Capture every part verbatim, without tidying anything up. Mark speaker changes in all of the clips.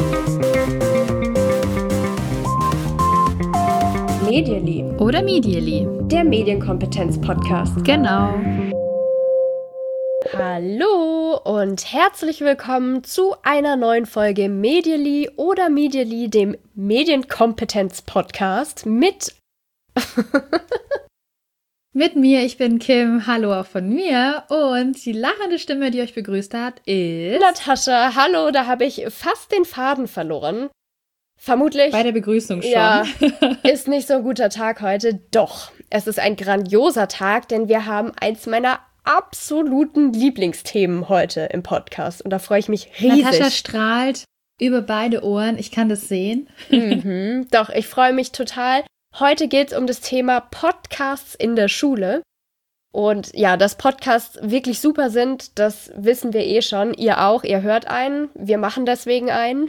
Speaker 1: Medially
Speaker 2: oder Medially,
Speaker 1: der Medienkompetenz-Podcast.
Speaker 2: Genau.
Speaker 1: Hallo und herzlich willkommen zu einer neuen Folge Medially oder Medially, dem Medienkompetenz-Podcast mit
Speaker 2: Mit mir, ich bin Kim, hallo auch von mir, und die lachende Stimme, die euch begrüßt hat, ist
Speaker 1: Natascha. Hallo, da habe ich fast den Faden verloren. Vermutlich.
Speaker 2: Bei der Begrüßung schon.
Speaker 1: Ja, ist nicht so ein guter Tag heute. Doch, es ist ein grandioser Tag, denn wir haben eins meiner absoluten Lieblingsthemen heute im Podcast. Und da freue ich mich riesig.
Speaker 2: Natascha strahlt über beide Ohren, ich kann das sehen.
Speaker 1: Mhm, doch, ich freue mich total. Heute geht es um das Thema Podcasts in der Schule. Und ja, dass Podcasts wirklich super sind, das wissen wir eh schon. Ihr auch, ihr hört einen. Wir machen deswegen einen.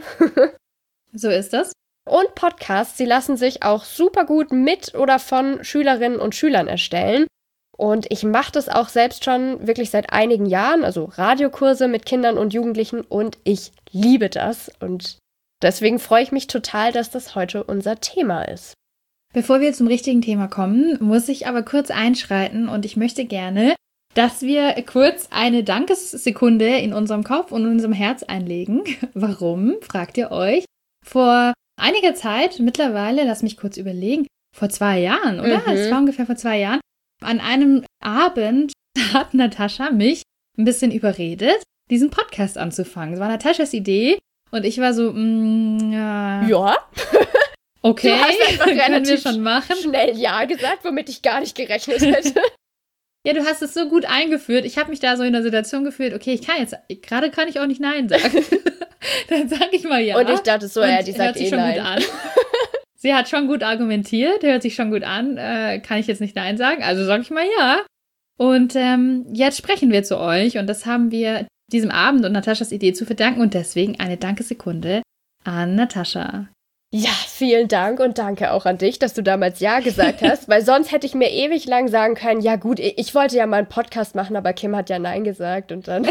Speaker 2: So ist das.
Speaker 1: Und Podcasts, sie lassen sich auch super gut mit oder von Schülerinnen und Schülern erstellen. Und ich mache das auch selbst schon wirklich seit einigen Jahren, also Radiokurse mit Kindern und Jugendlichen, und ich liebe das. Und deswegen freue ich mich total, dass das heute unser Thema ist.
Speaker 2: Bevor wir zum richtigen Thema kommen, muss ich aber kurz einschreiten, und ich möchte gerne, dass wir kurz eine Dankessekunde in unserem Kopf und in unserem Herz einlegen. Warum, fragt ihr euch? Vor einiger Zeit, mittlerweile, lass mich kurz überlegen, vor zwei Jahren, oder?
Speaker 1: Mhm.
Speaker 2: Es war ungefähr vor zwei Jahren. An einem Abend hat Natascha mich ein bisschen überredet, diesen Podcast anzufangen. Es war Nataschas Idee und ich war so, mm, ja,
Speaker 1: Ja.
Speaker 2: okay,
Speaker 1: Du hast einfach
Speaker 2: können wir
Speaker 1: relativ
Speaker 2: schon machen.
Speaker 1: schnell Ja gesagt, womit ich gar nicht gerechnet hätte.
Speaker 2: Ja, du hast es so gut eingeführt. Ich habe mich da so in der Situation gefühlt, okay, ich kann jetzt, gerade kann ich auch nicht Nein sagen. Dann sage ich mal Ja.
Speaker 1: Und ich dachte so,
Speaker 2: Und
Speaker 1: ja, die
Speaker 2: hört
Speaker 1: sagt
Speaker 2: sich
Speaker 1: eh
Speaker 2: schon
Speaker 1: nein.
Speaker 2: gut an. Sie hat schon gut argumentiert, hört sich schon gut an, äh, kann ich jetzt nicht Nein sagen, also sage ich mal Ja. Und ähm, jetzt sprechen wir zu euch, und das haben wir diesem Abend und Nataschas Idee zu verdanken, und deswegen eine Dankesekunde an Natascha.
Speaker 1: Ja, vielen Dank und danke auch an dich, dass du damals Ja gesagt hast, weil sonst hätte ich mir ewig lang sagen können, ja gut, ich wollte ja mal einen Podcast machen, aber Kim hat ja Nein gesagt und dann...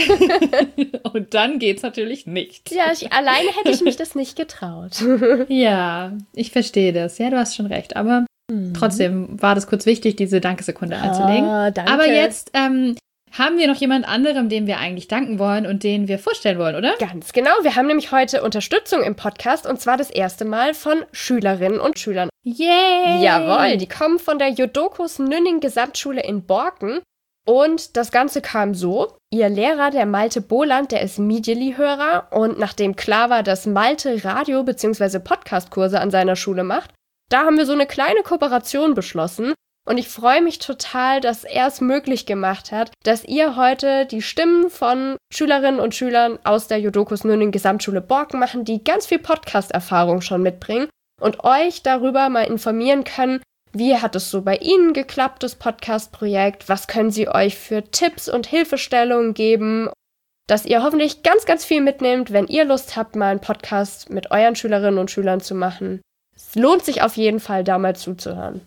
Speaker 2: Und dann geht's natürlich nicht.
Speaker 1: Ja, ich, alleine hätte ich mich das nicht getraut.
Speaker 2: Ja, ich verstehe das. Ja, du hast schon recht, aber mhm. trotzdem war das kurz wichtig, diese Dankesekunde einzulegen.
Speaker 1: Ah, danke.
Speaker 2: Aber jetzt ähm, haben wir noch jemand anderem, dem wir eigentlich danken wollen und den wir vorstellen wollen, oder?
Speaker 1: Ganz genau. Wir haben nämlich heute Unterstützung im Podcast, und zwar das erste Mal von Schülerinnen und Schülern.
Speaker 2: Yay!
Speaker 1: Jawohl, die kommen von der Jodokus Nünning Gesamtschule in Borken. Und das Ganze kam so: Ihr Lehrer, der Malte Boland, der ist Medially-Hörer, und nachdem klar war, dass Malte Radio- bzw. Podcast-Kurse an seiner Schule macht, da haben wir so eine kleine Kooperation beschlossen. Und ich freue mich total, dass er es möglich gemacht hat, dass ihr heute die Stimmen von Schülerinnen und Schülern aus der Jodokus Nünning Gesamtschule Borken machen, die ganz viel Podcast-Erfahrung schon mitbringen und euch darüber mal informieren können, wie hat es so bei Ihnen geklappt, das Podcast-Projekt, was können sie euch für Tipps und Hilfestellungen geben, dass ihr hoffentlich ganz, ganz viel mitnehmt, wenn ihr Lust habt, mal einen Podcast mit euren Schülerinnen und Schülern zu machen. Es lohnt sich auf jeden Fall, da mal zuzuhören.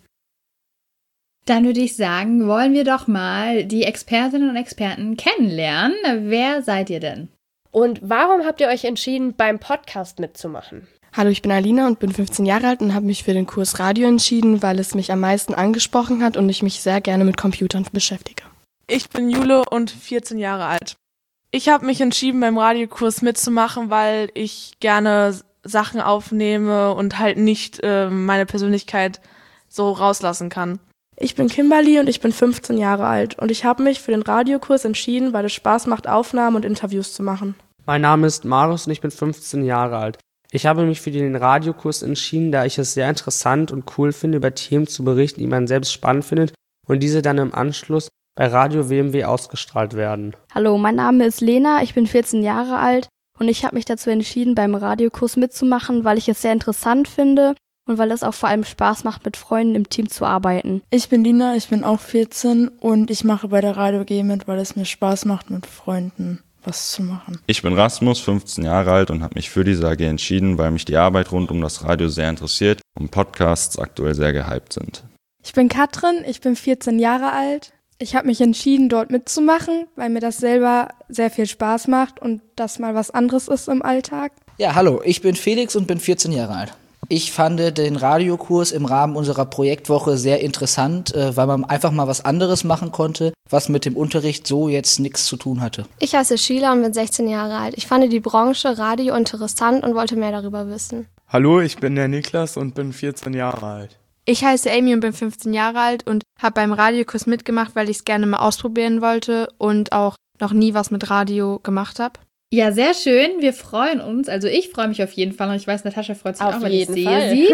Speaker 2: Dann würde ich sagen, wollen wir doch mal die Expertinnen und Experten kennenlernen. Wer seid ihr denn?
Speaker 1: Und warum habt ihr euch entschieden, beim Podcast mitzumachen?
Speaker 3: Hallo, ich bin Alina und bin fünfzehn Jahre alt und habe mich für den Kurs Radio entschieden, weil es mich am meisten angesprochen hat und ich mich sehr gerne mit Computern beschäftige.
Speaker 4: Ich bin Jule und vierzehn Jahre alt. Ich habe mich entschieden, beim Radiokurs mitzumachen, weil ich gerne Sachen aufnehme und halt nicht äh, meine Persönlichkeit so rauslassen kann.
Speaker 5: Ich bin Kimberly und ich bin fünfzehn Jahre alt und ich habe mich für den Radiokurs entschieden, weil es Spaß macht, Aufnahmen und Interviews zu machen.
Speaker 6: Mein Name ist Marius und ich bin fünfzehn Jahre alt. Ich habe mich für den Radiokurs entschieden, da ich es sehr interessant und cool finde, über Themen zu berichten, die man selbst spannend findet und diese dann im Anschluss bei Radio W M W ausgestrahlt werden.
Speaker 7: Hallo, mein Name ist Lena, ich bin vierzehn Jahre alt und ich habe mich dazu entschieden, beim Radiokurs mitzumachen, weil ich es sehr interessant finde und weil es auch vor allem Spaß macht, mit Freunden im Team zu arbeiten.
Speaker 8: Ich bin Lina, ich bin auch vierzehn und ich mache bei der Radio G mit, weil es mir Spaß macht, mit Freunden was zu machen.
Speaker 9: Ich bin Rasmus, fünfzehn Jahre alt und habe mich für diese A G entschieden, weil mich die Arbeit rund um das Radio sehr interessiert und Podcasts aktuell sehr gehypt sind.
Speaker 10: Ich bin Katrin, ich bin vierzehn Jahre alt. Ich habe mich entschieden, dort mitzumachen, weil mir das selber sehr viel Spaß macht und das mal was anderes ist im Alltag.
Speaker 11: Ja, hallo, ich bin Felix und bin vierzehn Jahre alt. Ich fand den Radiokurs im Rahmen unserer Projektwoche sehr interessant, weil man einfach mal was anderes machen konnte, was mit dem Unterricht so jetzt nichts zu tun hatte.
Speaker 12: Ich heiße Sheila und bin sechzehn Jahre alt. Ich fand die Branche Radio interessant und wollte mehr darüber wissen.
Speaker 13: Hallo, ich bin der Niklas und bin vierzehn Jahre alt.
Speaker 14: Ich heiße Amy und bin fünfzehn Jahre alt und habe beim Radiokurs mitgemacht, weil ich es gerne mal ausprobieren wollte und auch noch nie was mit Radio gemacht habe.
Speaker 2: Ja, sehr schön. Wir freuen uns. Also ich freue mich auf jeden Fall und ich weiß, Natascha freut sich
Speaker 1: auf
Speaker 2: auch, weil
Speaker 1: jeden
Speaker 2: ich sehe
Speaker 1: Fall.
Speaker 2: sie.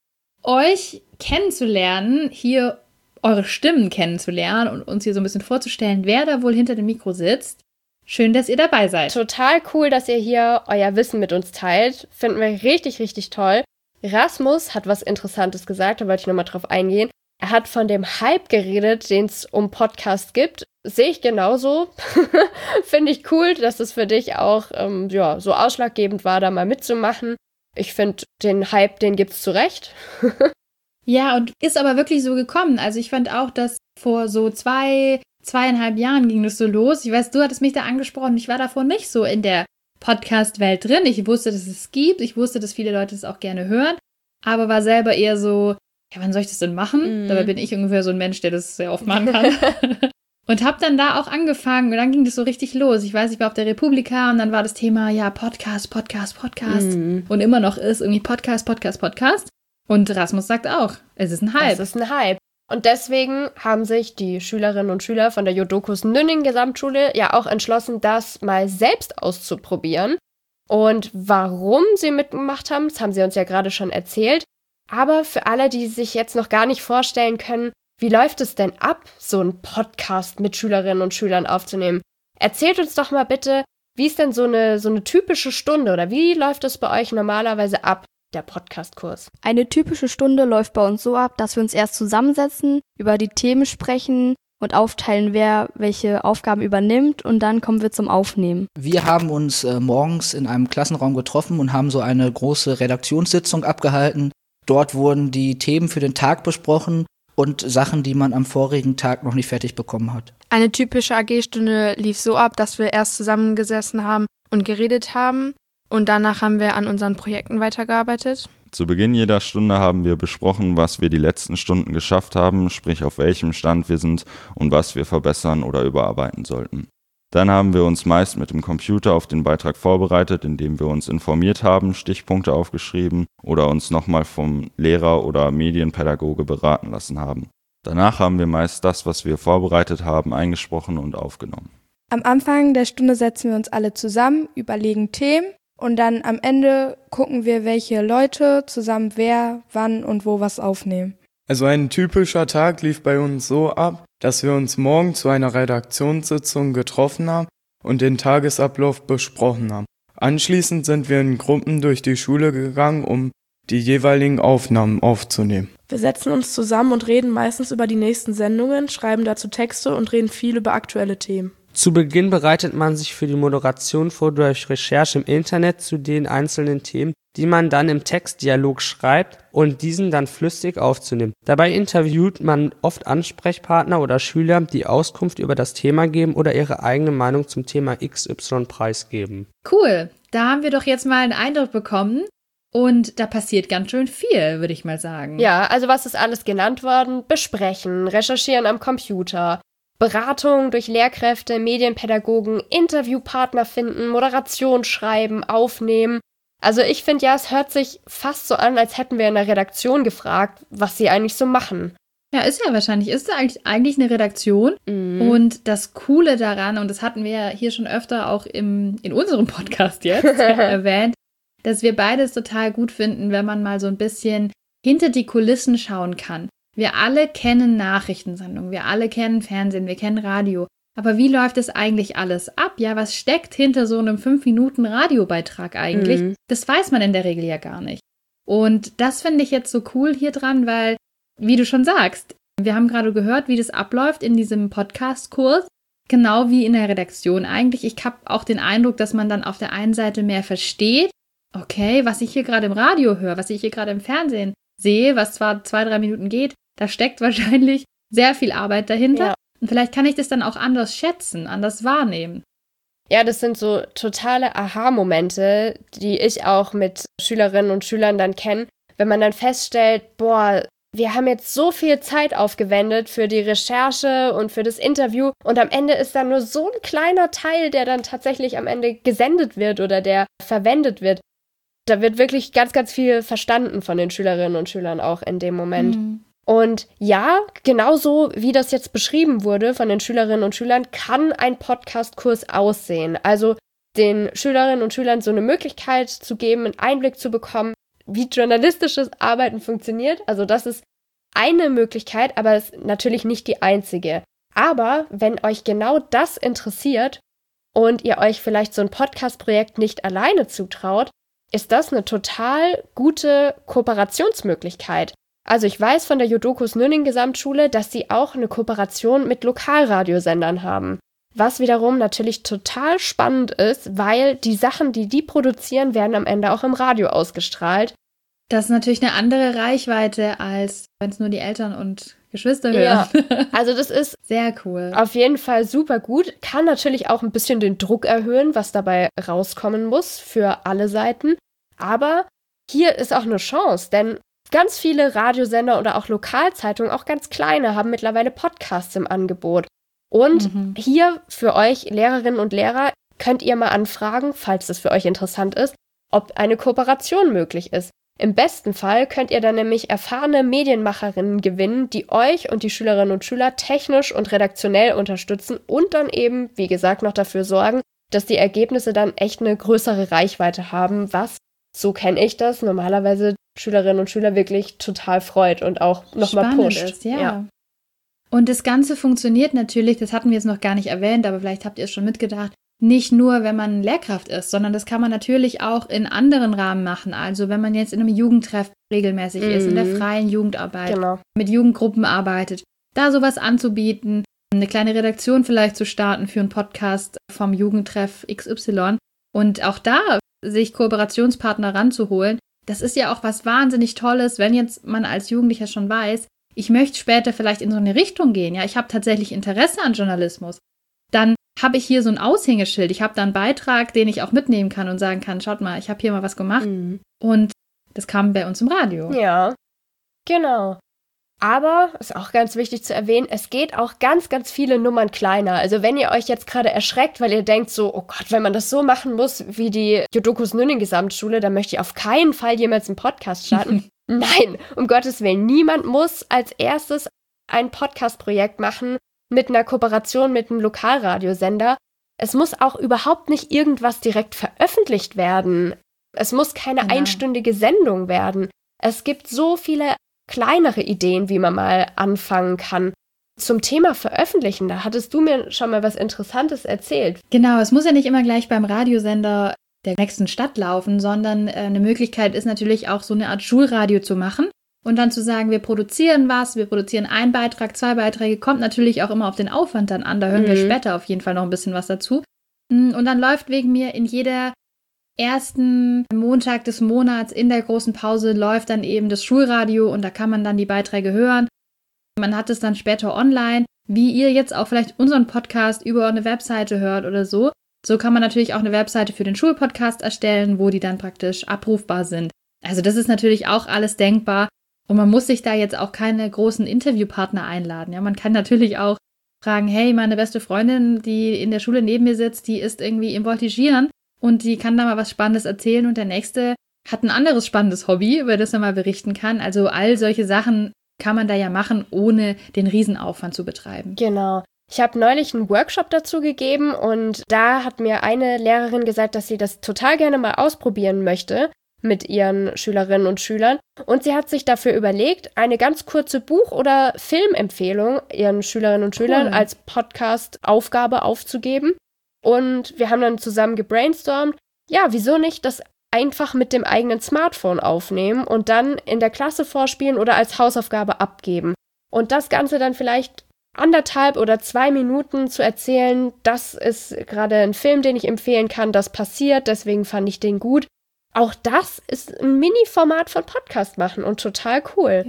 Speaker 2: Euch kennenzulernen, hier eure Stimmen kennenzulernen und uns hier so ein bisschen vorzustellen, wer da wohl hinter dem Mikro sitzt. Schön, dass ihr dabei seid.
Speaker 1: Total cool, dass ihr hier euer Wissen mit uns teilt. Finden wir richtig, richtig toll. Rasmus hat was Interessantes gesagt, da wollte ich nochmal drauf eingehen. Er hat von dem Hype geredet, den es um Podcast gibt. Sehe ich genauso. Finde ich cool, dass es für dich auch ähm, ja, so ausschlaggebend war, da mal mitzumachen. Ich finde, den Hype, den gibt's zu Recht.
Speaker 2: Ja, und ist aber wirklich so gekommen. Also ich fand auch, dass vor so zwei, zweieinhalb Jahren ging das so los. Ich weiß, du hattest mich da angesprochen. Ich war davor nicht so in der Podcast-Welt drin. Ich wusste, dass es gibt. Ich wusste, dass viele Leute es auch gerne hören. Aber war selber eher so, ja, wann soll ich das denn machen? Mhm. Dabei bin ich ungefähr so ein Mensch, der das sehr oft machen kann. Und hab dann da auch angefangen und dann ging das so richtig los. Ich weiß, ich war auf der Republika und dann war das Thema, ja, Podcast, Podcast, Podcast. Mhm. Und immer noch ist irgendwie Podcast, Podcast, Podcast. Und Rasmus sagt auch, es ist ein Hype.
Speaker 1: Es ist ein Hype. Und deswegen haben sich die Schülerinnen und Schüler von der Jodokus Nünning Gesamtschule ja auch entschlossen, das mal selbst auszuprobieren. Und warum sie mitgemacht haben, das haben sie uns ja gerade schon erzählt. Aber für alle, die sich jetzt noch gar nicht vorstellen können, wie läuft es denn ab, so einen Podcast mit Schülerinnen und Schülern aufzunehmen? Erzählt uns doch mal bitte, wie ist denn so eine, so eine typische Stunde oder wie läuft es bei euch normalerweise ab, der Podcastkurs?
Speaker 7: Eine typische Stunde läuft bei uns so ab, dass wir uns erst zusammensetzen, über die Themen sprechen und aufteilen, wer welche Aufgaben übernimmt und dann kommen wir zum Aufnehmen.
Speaker 11: Wir haben uns äh, morgens in einem Klassenraum getroffen und haben so eine große Redaktionssitzung abgehalten. Dort wurden die Themen für den Tag besprochen und Sachen, die man am vorigen Tag noch nicht fertig bekommen hat.
Speaker 14: Eine typische A G-Stunde lief so ab, dass wir erst zusammengesessen haben und geredet haben und danach haben wir an unseren Projekten weitergearbeitet.
Speaker 9: Zu Beginn jeder Stunde haben wir besprochen, was wir die letzten Stunden geschafft haben, sprich auf welchem Stand wir sind und was wir verbessern oder überarbeiten sollten. Dann haben wir uns meist mit dem Computer auf den Beitrag vorbereitet, indem wir uns informiert haben, Stichpunkte aufgeschrieben oder uns nochmal vom Lehrer oder Medienpädagoge beraten lassen haben. Danach haben wir meist das, was wir vorbereitet haben, eingesprochen und aufgenommen.
Speaker 10: Am Anfang der Stunde setzen wir uns alle zusammen, überlegen Themen und dann am Ende gucken wir, welche Leute zusammen wer, wann und wo was aufnehmen.
Speaker 13: Also ein typischer Tag lief bei uns so ab, dass wir uns morgen zu einer Redaktionssitzung getroffen haben und den Tagesablauf besprochen haben. Anschließend sind wir in Gruppen durch die Schule gegangen, um die jeweiligen Aufnahmen aufzunehmen.
Speaker 5: Wir setzen uns zusammen und reden meistens über die nächsten Sendungen, schreiben dazu Texte und reden viel über aktuelle Themen.
Speaker 6: Zu Beginn bereitet man sich für die Moderation vor durch Recherche im Internet zu den einzelnen Themen, die man dann im Textdialog schreibt und diesen dann flüssig aufzunehmen. Dabei interviewt man oft Ansprechpartner oder Schüler, die Auskunft über das Thema geben oder ihre eigene Meinung zum Thema X Y preisgeben.
Speaker 2: Cool, da haben wir doch jetzt mal einen Eindruck bekommen und da passiert ganz schön viel, würde ich mal sagen.
Speaker 1: Ja, also was ist alles genannt worden? Besprechen, recherchieren am Computer, Beratung durch Lehrkräfte, Medienpädagogen, Interviewpartner finden, Moderation schreiben, aufnehmen. Also ich finde ja, es hört sich fast so an, als hätten wir in der Redaktion gefragt, was sie eigentlich so machen.
Speaker 2: Ja, ist ja wahrscheinlich. Ist ja eigentlich, eigentlich eine Redaktion. Mhm. Und das Coole daran, und das hatten wir ja hier schon öfter auch im, in unserem Podcast jetzt erwähnt, dass wir beides total gut finden, wenn man mal so ein bisschen hinter die Kulissen schauen kann. Wir alle kennen Nachrichtensendungen, wir alle kennen Fernsehen, wir kennen Radio. Aber wie läuft das eigentlich alles ab? Ja, was steckt hinter so einem fünf Minuten Radiobeitrag eigentlich? Mhm. Das weiß man in der Regel ja gar nicht. Und das finde ich jetzt so cool hier dran, weil, wie du schon sagst, wir haben gerade gehört, wie das abläuft in diesem Podcast-Kurs. Genau wie in der Redaktion eigentlich. Ich habe auch den Eindruck, dass man dann auf der einen Seite mehr versteht, okay, was ich hier gerade im Radio höre, was ich hier gerade im Fernsehen sehe, was zwar zwei, drei Minuten geht, da steckt wahrscheinlich sehr viel Arbeit dahinter. Ja. Und vielleicht kann ich das dann auch anders schätzen, anders wahrnehmen.
Speaker 1: Ja, das sind so totale Aha-Momente, die ich auch mit Schülerinnen und Schülern dann kenne, wenn man dann feststellt, boah, wir haben jetzt so viel Zeit aufgewendet für die Recherche und für das Interview und am Ende ist dann nur so ein kleiner Teil, der dann tatsächlich am Ende gesendet wird oder der verwendet wird. Da wird wirklich ganz, ganz viel verstanden von den Schülerinnen und Schülern auch in dem Moment. Mhm. Und ja, genauso wie das jetzt beschrieben wurde von den Schülerinnen und Schülern, kann ein Podcast-Kurs aussehen. Also den Schülerinnen und Schülern so eine Möglichkeit zu geben, einen Einblick zu bekommen, wie journalistisches Arbeiten funktioniert. Also das ist eine Möglichkeit, aber es ist natürlich nicht die einzige. Aber wenn euch genau das interessiert und ihr euch vielleicht so ein Podcast-Projekt nicht alleine zutraut, ist das eine total gute Kooperationsmöglichkeit. Also ich weiß von der Jodokus Nünning Gesamtschule, dass sie auch eine Kooperation mit Lokalradiosendern haben. Was wiederum natürlich total spannend ist, weil die Sachen, die die produzieren, werden am Ende auch im Radio ausgestrahlt.
Speaker 2: Das ist natürlich eine andere Reichweite, als wenn es nur die Eltern und Geschwister hören.
Speaker 1: Ja, also das ist
Speaker 2: sehr cool.
Speaker 1: Auf jeden Fall super gut. Kann natürlich auch ein bisschen den Druck erhöhen, was dabei rauskommen muss für alle Seiten. Aber hier ist auch eine Chance, denn ganz viele Radiosender oder auch Lokalzeitungen, auch ganz kleine, haben mittlerweile Podcasts im Angebot. Und mhm. hier für euch Lehrerinnen und Lehrer könnt ihr mal anfragen, falls das für euch interessant ist, ob eine Kooperation möglich ist. Im besten Fall könnt ihr dann nämlich erfahrene Medienmacherinnen gewinnen, die euch und die Schülerinnen und Schüler technisch und redaktionell unterstützen und dann eben, wie gesagt, noch dafür sorgen, dass die Ergebnisse dann echt eine größere Reichweite haben, was, so kenne ich das, normalerweise Schülerinnen und Schüler wirklich total freut und auch nochmal pusht.
Speaker 2: Ist, ja. ja. Und das Ganze funktioniert natürlich, das hatten wir jetzt noch gar nicht erwähnt, aber vielleicht habt ihr es schon mitgedacht, nicht nur, wenn man Lehrkraft ist, sondern das kann man natürlich auch in anderen Rahmen machen. Also wenn man jetzt in einem Jugendtreff regelmäßig mhm. ist, in der freien Jugendarbeit,
Speaker 1: genau.
Speaker 2: mit Jugendgruppen arbeitet, da sowas anzubieten, eine kleine Redaktion vielleicht zu starten für einen Podcast vom Jugendtreff X Y und auch da sich Kooperationspartner ranzuholen. Das ist ja auch was wahnsinnig Tolles, wenn jetzt man als Jugendlicher schon weiß, ich möchte später vielleicht in so eine Richtung gehen. Ja, ich habe tatsächlich Interesse an Journalismus. Dann habe ich hier so ein Aushängeschild. Ich habe da einen Beitrag, den ich auch mitnehmen kann und sagen kann, schaut mal, ich habe hier mal was gemacht. Mhm. Und das kam bei uns im Radio.
Speaker 1: Ja, genau. Aber, ist auch ganz wichtig zu erwähnen, es geht auch ganz, ganz viele Nummern kleiner. Also wenn ihr euch jetzt gerade erschreckt, weil ihr denkt so, oh Gott, wenn man das so machen muss wie die Jodokus Nünning Gesamtschule, dann möchte ich auf keinen Fall jemals einen Podcast starten. Nein, um Gottes Willen, niemand muss als erstes ein Podcast-Projekt machen mit einer Kooperation mit einem Lokalradiosender. Es muss auch überhaupt nicht irgendwas direkt veröffentlicht werden. Es muss keine genau. einstündige Sendung werden. Es gibt so viele kleinere Ideen, wie man mal anfangen kann. Zum Thema Veröffentlichen, da hattest du mir schon mal was Interessantes erzählt.
Speaker 2: Genau, es muss ja nicht immer gleich beim Radiosender der nächsten Stadt laufen, sondern äh, eine Möglichkeit ist natürlich auch so eine Art Schulradio zu machen und dann zu sagen, wir produzieren was, wir produzieren einen Beitrag, zwei Beiträge, kommt natürlich auch immer auf den Aufwand dann an, da hören mhm. wir später auf jeden Fall noch ein bisschen was dazu. Und dann läuft wegen mir in jeder ersten Montag des Monats in der großen Pause läuft dann eben das Schulradio und da kann man dann die Beiträge hören. Man hat es dann später online, wie ihr jetzt auch vielleicht unseren Podcast über eine Webseite hört oder so. So kann man natürlich auch eine Webseite für den Schulpodcast erstellen, wo die dann praktisch abrufbar sind. Also das ist natürlich auch alles denkbar und man muss sich da jetzt auch keine großen Interviewpartner einladen. Ja, man kann natürlich auch fragen, hey, meine beste Freundin, die in der Schule neben mir sitzt, die ist irgendwie im Voltigieren und die kann da mal was Spannendes erzählen und der Nächste hat ein anderes spannendes Hobby, über das er mal berichten kann. Also all solche Sachen kann man da ja machen, ohne den Riesenaufwand zu betreiben.
Speaker 1: Genau. Ich habe neulich einen Workshop dazu gegeben und da hat mir eine Lehrerin gesagt, dass sie das total gerne mal ausprobieren möchte mit ihren Schülerinnen und Schülern. Und sie hat sich dafür überlegt, eine ganz kurze Buch- oder Filmempfehlung ihren Schülerinnen und Schülern cool. als Podcast-Aufgabe aufzugeben. Und wir haben dann zusammen gebrainstormt, ja, wieso nicht das einfach mit dem eigenen Smartphone aufnehmen und dann in der Klasse vorspielen oder als Hausaufgabe abgeben. Und das Ganze dann vielleicht anderthalb oder zwei Minuten zu erzählen, das ist gerade ein Film, den ich empfehlen kann, das passiert, deswegen fand ich den gut. Auch das ist ein Mini-Format von Podcast machen und total cool.
Speaker 2: Ja.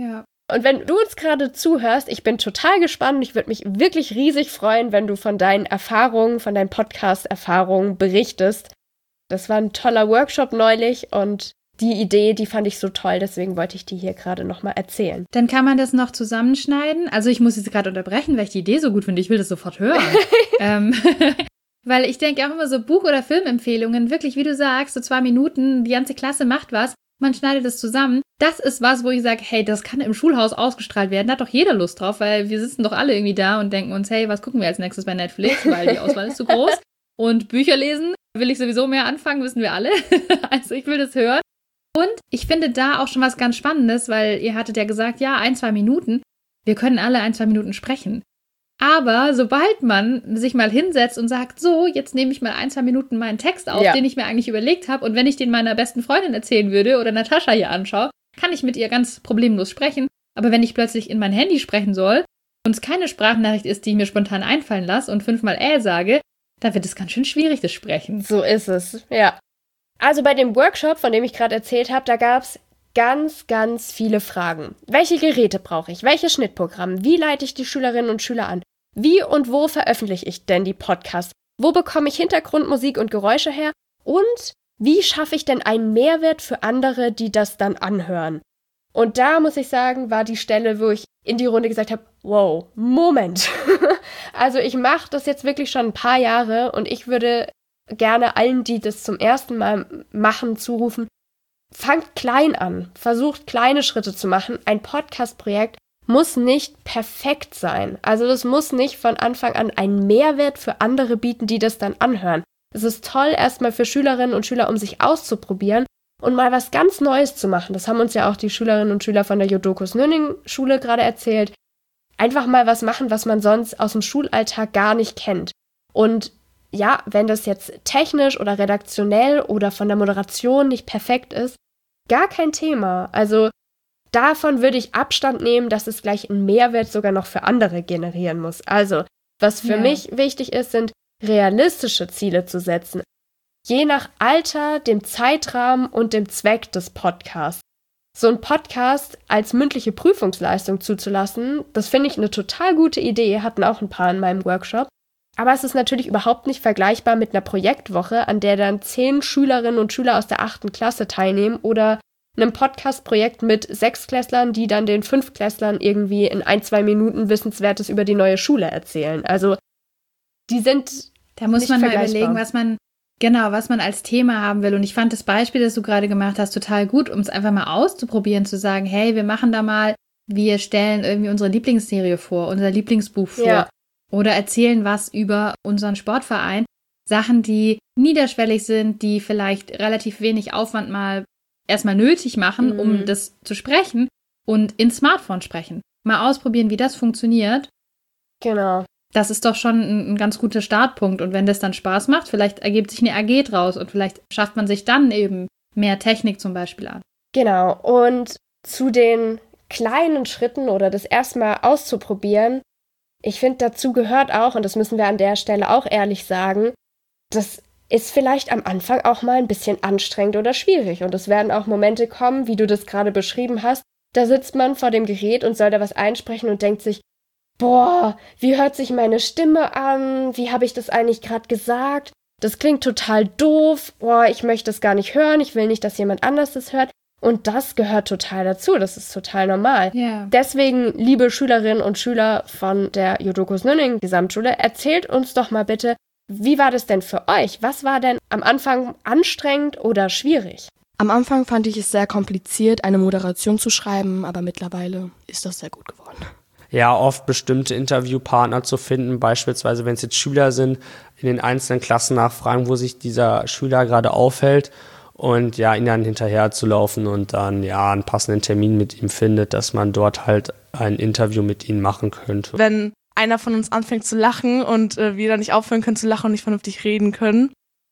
Speaker 1: Und wenn du uns gerade zuhörst, ich bin total gespannt. Ich würde mich wirklich riesig freuen, wenn du von deinen Erfahrungen, von deinen Podcast-Erfahrungen berichtest. Das war ein toller Workshop neulich und die Idee, die fand ich so toll, deswegen wollte ich die hier gerade nochmal erzählen.
Speaker 2: Dann kann man das noch zusammenschneiden. Also ich muss jetzt gerade unterbrechen, weil ich die Idee so gut finde. Ich will das sofort hören. ähm, weil ich denke auch immer so Buch- oder Filmempfehlungen, wirklich, wie du sagst, so zwei Minuten, die ganze Klasse macht was, man schneidet es zusammen. Das ist was, wo ich sage, hey, das kann im Schulhaus ausgestrahlt werden. Da hat doch jeder Lust drauf, weil wir sitzen doch alle irgendwie da und denken uns, hey, was gucken wir als nächstes bei Netflix, weil die Auswahl ist zu groß. Und Bücher lesen will ich sowieso mehr anfangen, wissen wir alle. Also ich will das hören. Und ich finde da auch schon was ganz Spannendes, weil ihr hattet ja gesagt, ja, ein, zwei Minuten. Wir können alle ein, zwei Minuten sprechen. Aber sobald man sich mal hinsetzt und sagt, so, jetzt nehme ich mal ein, zwei Minuten meinen Text auf, ja. den ich mir eigentlich überlegt habe, und wenn ich den meiner besten Freundin erzählen würde oder Natascha hier anschaue, kann ich mit ihr ganz problemlos sprechen. Aber wenn ich plötzlich in mein Handy sprechen soll und es keine Sprachnachricht ist, die ich mir spontan einfallen lasse und fünfmal äh sage, dann wird es ganz schön schwierig, das Sprechen.
Speaker 1: So ist es, ja. Also bei dem Workshop, von dem ich gerade erzählt habe, da gab es ganz, ganz viele Fragen. Welche Geräte brauche ich? Welches Schnittprogramm? Wie leite ich die Schülerinnen und Schüler an? Wie und wo veröffentliche ich denn die Podcasts? Wo bekomme ich Hintergrundmusik und Geräusche her? Und wie schaffe ich denn einen Mehrwert für andere, die das dann anhören? Und da, muss ich sagen, war die Stelle, wo ich in die Runde gesagt habe, wow, Moment. Also ich mache das jetzt wirklich schon ein paar Jahre und ich würde gerne allen, die das zum ersten Mal machen, zurufen, fangt klein an, versucht kleine Schritte zu machen. Ein Podcast-Projekt muss nicht perfekt sein. Also das muss nicht von Anfang an einen Mehrwert für andere bieten, die das dann anhören. Es ist toll, erstmal für Schülerinnen und Schüler, um sich auszuprobieren und mal was ganz Neues zu machen. Das haben uns ja auch die Schülerinnen und Schüler von der Jodokus Nünning Schule gerade erzählt. Einfach mal was machen, was man sonst aus dem Schulalltag gar nicht kennt. Und ja, wenn das jetzt technisch oder redaktionell oder von der Moderation nicht perfekt ist, gar kein Thema. Also davon würde ich Abstand nehmen, dass es gleich einen Mehrwert sogar noch für andere generieren muss. Also, was für ja. mich wichtig ist, sind realistische Ziele zu setzen. Je nach Alter, dem Zeitrahmen und dem Zweck des Podcasts. So ein Podcast als mündliche Prüfungsleistung zuzulassen, das finde ich eine total gute Idee, hatten auch ein paar in meinem Workshop. Aber es ist natürlich überhaupt nicht vergleichbar mit einer Projektwoche, an der dann zehn Schülerinnen und Schüler aus der achten Klasse teilnehmen oder einem Podcast-Projekt mit Sechsklässlern, die dann den Fünftklässlern irgendwie in ein, zwei Minuten Wissenswertes über die neue Schule erzählen. Also die sind
Speaker 2: Da muss
Speaker 1: nicht
Speaker 2: man mal
Speaker 1: vergleichbar.
Speaker 2: überlegen, was man, genau, was man als Thema haben will. Und ich fand das Beispiel, das du gerade gemacht hast, total gut, um es einfach mal auszuprobieren, zu sagen, hey, wir machen da mal, wir stellen irgendwie unsere Lieblingsserie vor, unser Lieblingsbuch vor. Ja. Oder erzählen was über unseren Sportverein. Sachen, die niederschwellig sind, die vielleicht relativ wenig Aufwand mal erstmal nötig machen, mhm. um das zu sprechen und ins Smartphone sprechen. Mal ausprobieren, wie das funktioniert.
Speaker 1: Genau.
Speaker 2: Das ist doch schon ein, ein ganz guter Startpunkt. Und wenn das dann Spaß macht, vielleicht ergibt sich eine A G draus und vielleicht schafft man sich dann eben mehr Technik zum Beispiel an.
Speaker 1: Genau. Und zu den kleinen Schritten oder das erstmal auszuprobieren, ich finde, dazu gehört auch, und das müssen wir an der Stelle auch ehrlich sagen, das ist vielleicht am Anfang auch mal ein bisschen anstrengend oder schwierig. Und es werden auch Momente kommen, wie du das gerade beschrieben hast, da sitzt man vor dem Gerät und soll da was einsprechen und denkt sich, boah, wie hört sich meine Stimme an? Wie habe ich das eigentlich gerade gesagt? Das klingt total doof. Boah, ich möchte das gar nicht hören. Ich will nicht, dass jemand anders das hört. Und das gehört total dazu. Das ist total normal.
Speaker 2: Yeah.
Speaker 1: Deswegen, liebe Schülerinnen und Schüler von der Jodokus Nünning Gesamtschule, erzählt uns doch mal bitte, wie war das denn für euch? Was war denn am Anfang anstrengend oder schwierig?
Speaker 3: Am Anfang fand ich es sehr kompliziert, eine Moderation zu schreiben, aber mittlerweile ist das sehr gut geworden.
Speaker 6: Ja, oft bestimmte Interviewpartner zu finden, beispielsweise wenn es jetzt Schüler sind, in den einzelnen Klassen nachfragen, wo sich dieser Schüler gerade aufhält. Und ja, ihn dann hinterher zu laufen und dann ja einen passenden Termin mit ihm findet, dass man dort halt ein Interview mit ihm machen könnte.
Speaker 4: Wenn einer von uns anfängt zu lachen und äh, wir dann nicht aufhören können zu lachen und nicht vernünftig reden können.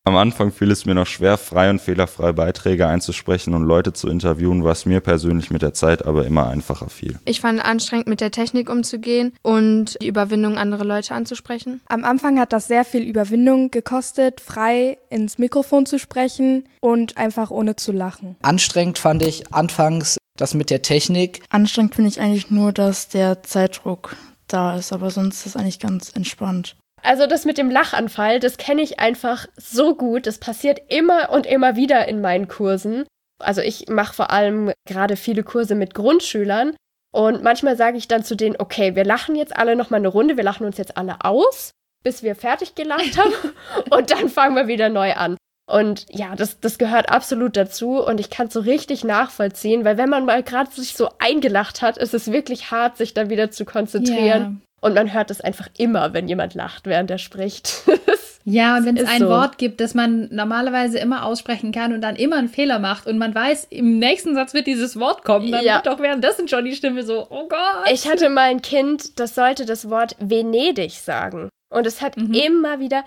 Speaker 9: Am Anfang fiel es mir noch schwer, frei und fehlerfrei Beiträge einzusprechen und Leute zu interviewen, was mir persönlich mit der Zeit aber immer einfacher fiel.
Speaker 14: Ich fand anstrengend, mit der Technik umzugehen und die Überwindung, andere Leute anzusprechen.
Speaker 10: Am Anfang hat das sehr viel Überwindung gekostet, frei ins Mikrofon zu sprechen und einfach ohne zu lachen.
Speaker 11: Anstrengend fand ich anfangs das mit der Technik.
Speaker 8: Anstrengend finde ich eigentlich nur, dass der Zeitdruck da ist, aber sonst ist es eigentlich ganz entspannt.
Speaker 1: Also das mit dem Lachanfall, das kenne ich einfach so gut. Das passiert immer und immer wieder in meinen Kursen. Also ich mache vor allem gerade viele Kurse mit Grundschülern und manchmal sage ich dann zu denen, okay, wir lachen jetzt alle nochmal eine Runde, wir lachen uns jetzt alle aus, bis wir fertig gelacht haben und dann fangen wir wieder neu an. Und ja, das, das gehört absolut dazu und ich kann es so richtig nachvollziehen, weil wenn man mal gerade sich so eingelacht hat, ist es wirklich hart, sich dann wieder zu konzentrieren. Yeah. Und man hört es einfach immer, wenn jemand lacht, während er spricht.
Speaker 2: Ja, und wenn es ein
Speaker 1: so.
Speaker 2: Wort gibt, das man normalerweise immer aussprechen kann und dann immer einen Fehler macht und man weiß, im nächsten Satz wird dieses Wort kommen, dann
Speaker 1: ja.
Speaker 2: wird doch währenddessen schon die Stimme so, oh Gott.
Speaker 1: Ich hatte mal ein Kind, das sollte das Wort Venedig sagen. Und es hat mhm. immer wieder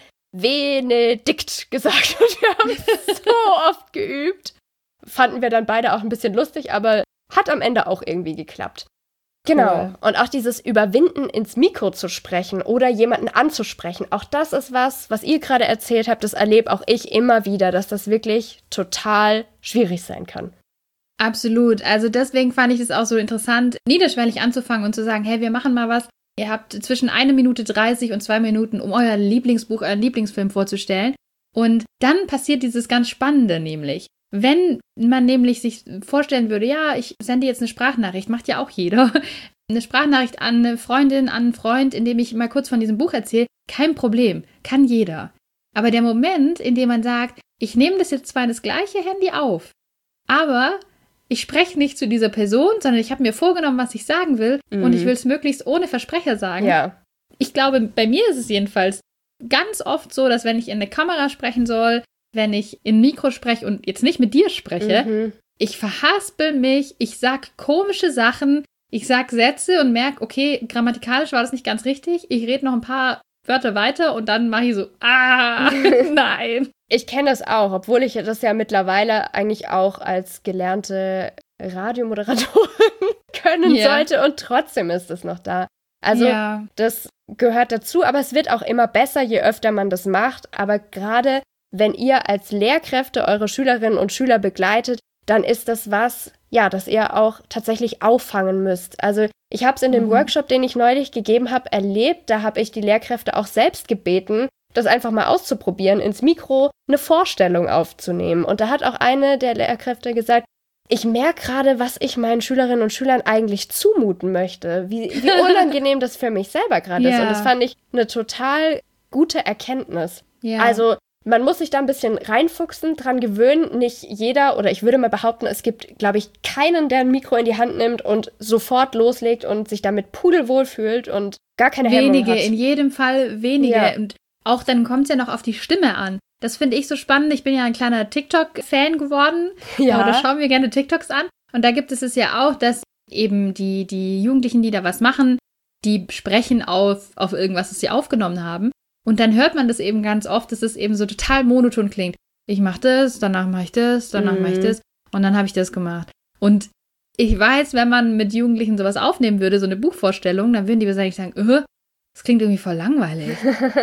Speaker 1: Benedikt gesagt. Und wir haben es so oft geübt. Fanden wir dann beide auch ein bisschen lustig, aber hat am Ende auch irgendwie geklappt. Genau. Cool. Und auch dieses Überwinden, ins Mikro zu sprechen oder jemanden anzusprechen, auch das ist was, was ihr gerade erzählt habt, das erlebe auch ich immer wieder, dass das wirklich total schwierig sein kann.
Speaker 2: Absolut. Also deswegen fand ich es auch so interessant, niederschwellig anzufangen und zu sagen, hey, wir machen mal was. Ihr habt zwischen eine Minute dreißig und zwei Minuten, um euer Lieblingsbuch, euren Lieblingsfilm vorzustellen. Und dann passiert dieses ganz Spannende nämlich. Wenn man nämlich sich vorstellen würde, ja, ich sende jetzt eine Sprachnachricht, macht ja auch jeder, eine Sprachnachricht an eine Freundin, an einen Freund, in dem ich mal kurz von diesem Buch erzähle, kein Problem, kann jeder. Aber der Moment, in dem man sagt, ich nehme das jetzt zwar in das gleiche Handy auf, aber ich spreche nicht zu dieser Person, sondern ich habe mir vorgenommen, was ich sagen will mhm. und ich will es möglichst ohne Versprecher sagen.
Speaker 1: Ja.
Speaker 2: Ich glaube, bei mir ist es jedenfalls ganz oft so, dass wenn ich in eine Kamera sprechen soll, wenn ich in Mikro spreche und jetzt nicht mit dir spreche, mhm. ich verhaspel mich, ich sag komische Sachen, ich sag Sätze und merke, okay, grammatikalisch war das nicht ganz richtig, ich rede noch ein paar Wörter weiter und dann mache ich so, ah, nein.
Speaker 1: Ich kenne das auch, obwohl ich das ja mittlerweile eigentlich auch als gelernte Radiomoderatorin können yeah. sollte und trotzdem ist es noch da. Also yeah. das gehört dazu, aber es wird auch immer besser, je öfter man das macht, aber gerade wenn ihr als Lehrkräfte eure Schülerinnen und Schüler begleitet, dann ist das was, ja, das ihr auch tatsächlich auffangen müsst. Also ich habe es in dem mhm. Workshop, den ich neulich gegeben habe, erlebt. Da habe ich die Lehrkräfte auch selbst gebeten, das einfach mal auszuprobieren, ins Mikro eine Vorstellung aufzunehmen. Und da hat auch eine der Lehrkräfte gesagt, ich merke gerade, was ich meinen Schülerinnen und Schülern eigentlich zumuten möchte. Wie, wie unangenehm das für mich selber gerade yeah. ist. Und das fand ich eine total gute Erkenntnis. Yeah. Also man muss sich da ein bisschen reinfuchsen, dran gewöhnen. Nicht jeder, oder ich würde mal behaupten, es gibt, glaube ich, keinen, der ein Mikro in die Hand nimmt und sofort loslegt und sich damit pudelwohl fühlt und gar keine Hemmung hat.
Speaker 2: Wenige, in jedem Fall wenige. Ja. Und auch dann kommt es ja noch auf die Stimme an. Das finde ich so spannend. Ich bin ja ein kleiner TikTok-Fan geworden. Ja. Oder schauen wir gerne TikToks an. Und da gibt es es ja auch, dass eben die, die Jugendlichen, die da was machen, die sprechen auf, auf irgendwas, das sie aufgenommen haben. Und dann hört man das eben ganz oft, dass es eben so total monoton klingt. Ich mache das, danach mache ich das, danach mm. mache ich das und dann habe ich das gemacht. Und ich weiß, wenn man mit Jugendlichen sowas aufnehmen würde, so eine Buchvorstellung, dann würden die wahrscheinlich sagen, öh, das klingt irgendwie voll langweilig.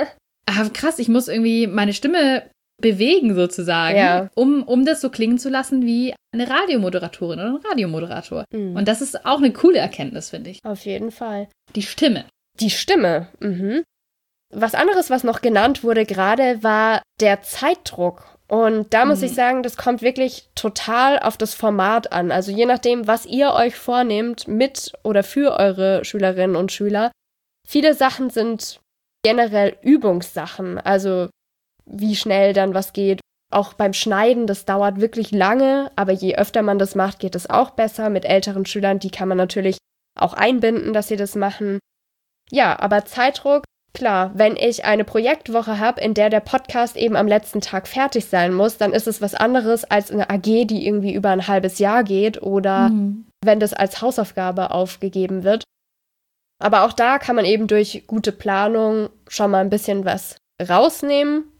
Speaker 2: Aber krass, ich muss irgendwie meine Stimme bewegen sozusagen, ja. um, um das so klingen zu lassen wie eine Radiomoderatorin oder ein Radiomoderator. Mm. Und das ist auch eine coole Erkenntnis, finde ich.
Speaker 1: Auf jeden Fall.
Speaker 2: Die Stimme.
Speaker 1: Die Stimme, mhm. Was anderes, was noch genannt wurde gerade, war der Zeitdruck. Und da muss mhm. ich sagen, das kommt wirklich total auf das Format an. Also je nachdem, was ihr euch vornehmt mit oder für eure Schülerinnen und Schüler. Viele Sachen sind generell Übungssachen. Also wie schnell dann was geht. Auch beim Schneiden, das dauert wirklich lange. Aber je öfter man das macht, geht es auch besser. Mit älteren Schülern, die kann man natürlich auch einbinden, dass sie das machen. Ja, aber Zeitdruck. Klar, wenn ich eine Projektwoche habe, in der der Podcast eben am letzten Tag fertig sein muss, dann ist es was anderes als eine A G, die irgendwie über ein halbes Jahr geht oder mhm. wenn das als Hausaufgabe aufgegeben wird. Aber auch da kann man eben durch gute Planung schon mal ein bisschen was rausnehmen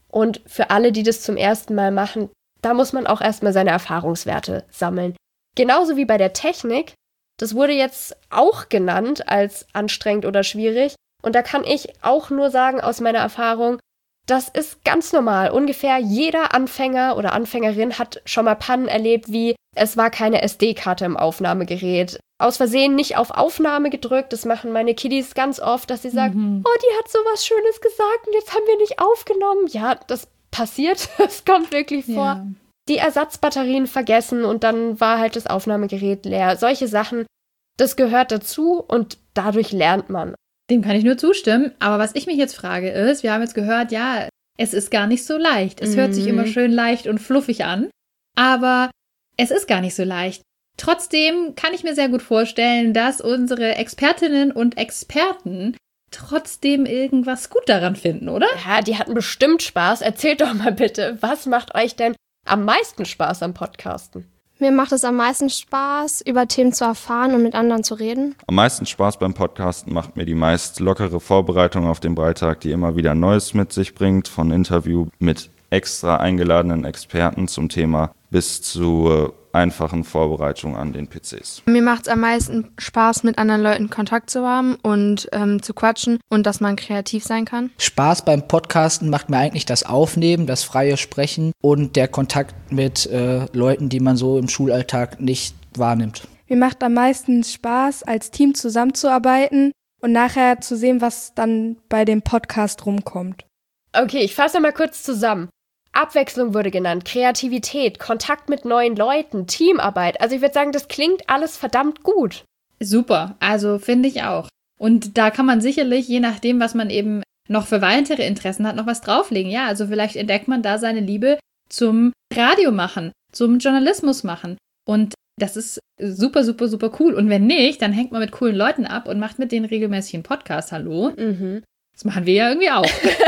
Speaker 1: Und für alle, die das zum ersten Mal machen, da muss man auch erstmal seine Erfahrungswerte sammeln. Genauso wie bei der Technik. Das wurde jetzt auch genannt als anstrengend oder schwierig. Und da kann ich auch nur sagen aus meiner Erfahrung, das ist ganz normal. Ungefähr jeder Anfänger oder Anfängerin hat schon mal Pannen erlebt, wie es war keine S D-Karte im Aufnahmegerät. Aus Versehen nicht auf Aufnahme gedrückt. Das machen meine Kiddies ganz oft, dass sie sagen, mhm. oh, die hat sowas Schönes gesagt und jetzt haben wir nicht aufgenommen. Ja, das passiert. Das kommt wirklich vor. Ja. Die Ersatzbatterien vergessen und dann war halt das Aufnahmegerät leer. Solche Sachen, das gehört dazu und dadurch lernt man.
Speaker 2: Dem kann ich nur zustimmen. Aber was ich mich jetzt frage ist, wir haben jetzt gehört, ja, es ist gar nicht so leicht. Es mhm. hört sich immer schön leicht und fluffig an, aber es ist gar nicht so leicht. Trotzdem kann ich mir sehr gut vorstellen, dass unsere Expertinnen und Experten trotzdem irgendwas gut daran finden, oder?
Speaker 1: Ja, die hatten bestimmt Spaß. Erzählt doch mal bitte, was macht euch denn am meisten Spaß am Podcasten?
Speaker 12: Mir macht es am meisten Spaß, über Themen zu erfahren und mit anderen zu reden.
Speaker 9: Am meisten Spaß beim Podcasten macht mir die meist lockere Vorbereitung auf den Beitrag, die immer wieder Neues mit sich bringt, von Interview mit extra eingeladenen Experten zum Thema bis zu einfachen Vorbereitungen an den P Cs.
Speaker 14: Mir macht es am meisten Spaß, mit anderen Leuten Kontakt zu haben und ähm, zu quatschen und dass man kreativ sein kann.
Speaker 11: Spaß beim Podcasten macht mir eigentlich das Aufnehmen, das freie Sprechen und der Kontakt mit äh, Leuten, die man so im Schulalltag nicht wahrnimmt.
Speaker 10: Mir macht am meisten Spaß, als Team zusammenzuarbeiten und nachher zu sehen, was dann bei dem Podcast rumkommt.
Speaker 1: Okay, ich fasse mal kurz zusammen. Abwechslung wurde genannt, Kreativität, Kontakt mit neuen Leuten, Teamarbeit. Also ich würde sagen, das klingt alles verdammt gut.
Speaker 2: Super, also finde ich auch. Und da kann man sicherlich, je nachdem, was man eben noch für weitere Interessen hat, noch was drauflegen. Ja, also vielleicht entdeckt man da seine Liebe zum Radio machen, zum Journalismus machen. Und das ist super, super, super cool. Und wenn nicht, dann hängt man mit coolen Leuten ab und macht mit denen regelmäßig einen Podcast. Hallo?
Speaker 1: Mhm.
Speaker 2: Das machen wir ja irgendwie auch.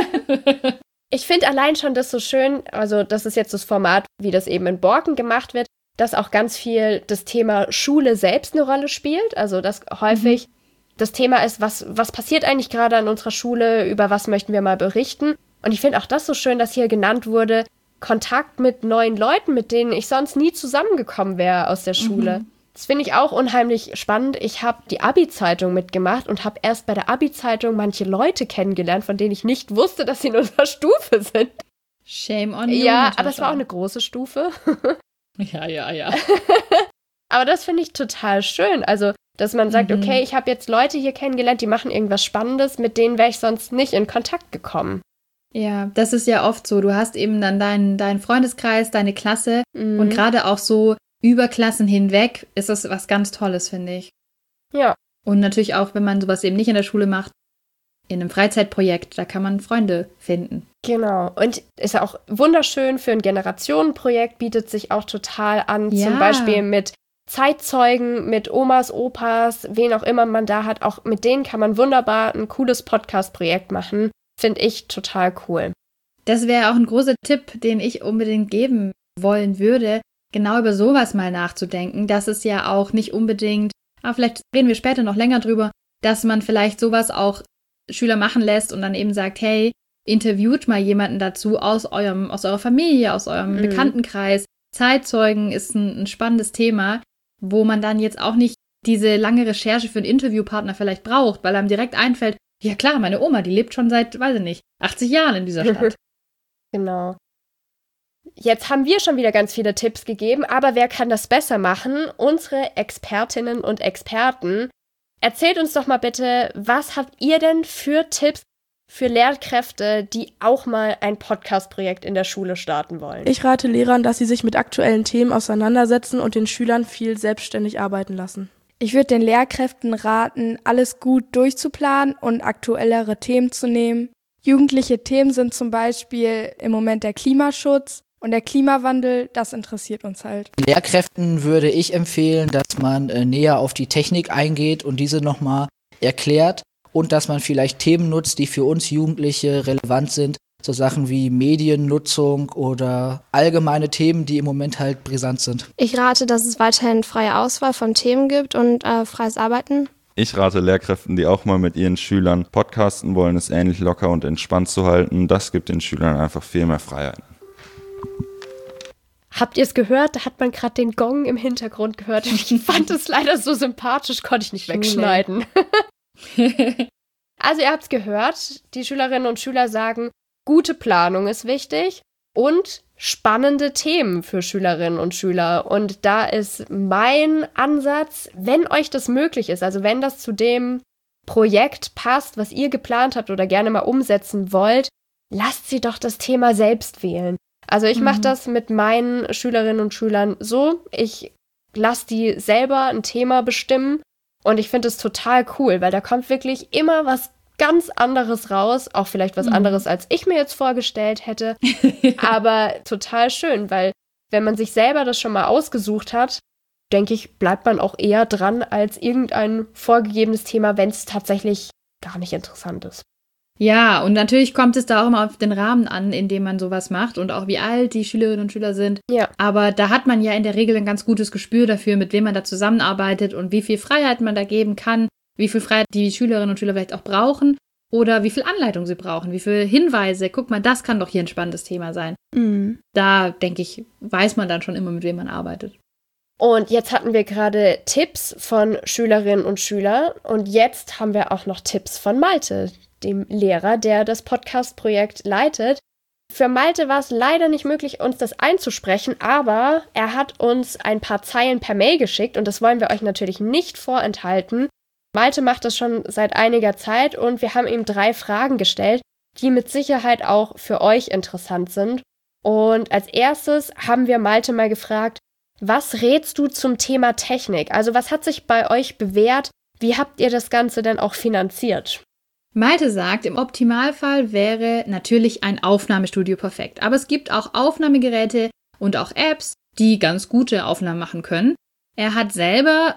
Speaker 1: Ich finde allein schon das so schön, also das ist jetzt das Format, wie das eben in Borken gemacht wird, dass auch ganz viel das Thema Schule selbst eine Rolle spielt. Also dass häufig mhm. das Thema ist, was, was passiert eigentlich gerade an unserer Schule, über was möchten wir mal berichten. Und ich finde auch das so schön, dass hier genannt wurde, Kontakt mit neuen Leuten, mit denen ich sonst nie zusammengekommen wäre aus der Schule. Mhm. Das finde ich auch unheimlich spannend. Ich habe die Abi-Zeitung mitgemacht und habe erst bei der Abi-Zeitung manche Leute kennengelernt, von denen ich nicht wusste, dass sie in unserer Stufe sind.
Speaker 2: Shame on you.
Speaker 1: Ja, aber es war auch eine große Stufe.
Speaker 2: Ja, ja, ja.
Speaker 1: Aber das finde ich total schön. Also, dass man sagt, mhm. okay, ich habe jetzt Leute hier kennengelernt, die machen irgendwas Spannendes, mit denen wäre ich sonst nicht in Kontakt gekommen.
Speaker 2: Ja, das ist ja oft so. Du hast eben dann deinen, deinen Freundeskreis, deine Klasse mhm. und gerade auch so über Klassen hinweg ist das was ganz Tolles, finde ich.
Speaker 1: Ja.
Speaker 2: Und natürlich auch, wenn man sowas eben nicht in der Schule macht, in einem Freizeitprojekt, da kann man Freunde finden.
Speaker 1: Genau. Und ist ja auch wunderschön für ein Generationenprojekt, bietet sich auch total an,
Speaker 2: ja.
Speaker 1: zum Beispiel mit Zeitzeugen, mit Omas, Opas, wen auch immer man da hat. Auch mit denen kann man wunderbar ein cooles Podcast-Projekt machen. Finde ich total cool.
Speaker 2: Das wäre auch ein großer Tipp, den ich unbedingt geben wollen würde, genau über sowas mal nachzudenken, dass es ja auch nicht unbedingt, aber vielleicht reden wir später noch länger drüber, dass man vielleicht sowas auch Schüler machen lässt und dann eben sagt, hey, interviewt mal jemanden dazu aus eurem, aus eurer Familie, aus eurem mhm. Bekanntenkreis. Zeitzeugen ist ein, ein spannendes Thema, wo man dann jetzt auch nicht diese lange Recherche für einen Interviewpartner vielleicht braucht, weil einem direkt einfällt, ja klar, meine Oma, die lebt schon seit, weiß ich nicht, achtzig Jahren in dieser Stadt.
Speaker 1: Genau. Jetzt haben wir schon wieder ganz viele Tipps gegeben, aber wer kann das besser machen? Unsere Expertinnen und Experten. Erzählt uns doch mal bitte, was habt ihr denn für Tipps für Lehrkräfte, die auch mal ein Podcast-Projekt in der Schule starten wollen?
Speaker 8: Ich rate Lehrern, dass sie sich mit aktuellen Themen auseinandersetzen und den Schülern viel selbstständig arbeiten lassen.
Speaker 10: Ich würde den Lehrkräften raten, alles gut durchzuplanen und aktuellere Themen zu nehmen. Jugendliche Themen sind zum Beispiel im Moment der Klimaschutz. Und der Klimawandel, das interessiert uns halt.
Speaker 11: Lehrkräften würde ich empfehlen, dass man äh, näher auf die Technik eingeht und diese nochmal erklärt und dass man vielleicht Themen nutzt, die für uns Jugendliche relevant sind. So Sachen wie Mediennutzung oder allgemeine Themen, die im Moment halt brisant sind.
Speaker 12: Ich rate, dass es weiterhin freie Auswahl von Themen gibt und äh, freies Arbeiten.
Speaker 9: Ich rate Lehrkräften, die auch mal mit ihren Schülern podcasten wollen, es ähnlich locker und entspannt zu halten. Das gibt den Schülern einfach viel mehr Freiheiten.
Speaker 1: Habt ihr es gehört? Da hat man gerade den Gong im Hintergrund gehört. Ich fand es leider so sympathisch, konnte ich nicht wegschneiden. Also ihr habt es gehört, die Schülerinnen und Schüler sagen, gute Planung ist wichtig und spannende Themen für Schülerinnen und Schüler. Und da ist mein Ansatz, wenn euch das möglich ist, also wenn das zu dem Projekt passt, was ihr geplant habt oder gerne mal umsetzen wollt, lasst sie doch das Thema selbst wählen. Also ich mhm. mache das mit meinen Schülerinnen und Schülern so, ich lasse die selber ein Thema bestimmen und ich finde es total cool, weil da kommt wirklich immer was ganz anderes raus, auch vielleicht was mhm. anderes, als ich mir jetzt vorgestellt hätte, aber total schön, weil wenn man sich selber das schon mal ausgesucht hat, denke ich, bleibt man auch eher dran als irgendein vorgegebenes Thema, wenn es tatsächlich gar nicht interessant ist.
Speaker 2: Ja, und natürlich kommt es da auch immer auf den Rahmen an, in dem man sowas macht und auch wie alt die Schülerinnen und Schüler sind.
Speaker 1: Ja.
Speaker 2: Aber da hat man ja in der Regel ein ganz gutes Gespür dafür, mit wem man da zusammenarbeitet und wie viel Freiheit man da geben kann, wie viel Freiheit die Schülerinnen und Schüler vielleicht auch brauchen oder wie viel Anleitung sie brauchen, wie viele Hinweise. Guck mal, das kann doch hier ein spannendes Thema sein.
Speaker 1: Mhm.
Speaker 2: Da, denke ich, weiß man dann schon immer, mit wem man arbeitet.
Speaker 1: Und jetzt hatten wir gerade Tipps von Schülerinnen und Schülern und jetzt haben wir auch noch Tipps von Malte, dem Lehrer, der das Podcast-Projekt leitet. Für Malte war es leider nicht möglich, uns das einzusprechen, aber er hat uns ein paar Zeilen per Mail geschickt und das wollen wir euch natürlich nicht vorenthalten. Malte macht das schon seit einiger Zeit und wir haben ihm drei Fragen gestellt, die mit Sicherheit auch für euch interessant sind. Und als erstes haben wir Malte mal gefragt, was rätst du zum Thema Technik? Also was hat sich bei euch bewährt? Wie habt ihr das Ganze denn auch finanziert?
Speaker 2: Malte sagt, im Optimalfall wäre natürlich ein Aufnahmestudio perfekt. Aber es gibt auch Aufnahmegeräte und auch Apps, die ganz gute Aufnahmen machen können. Er hat selber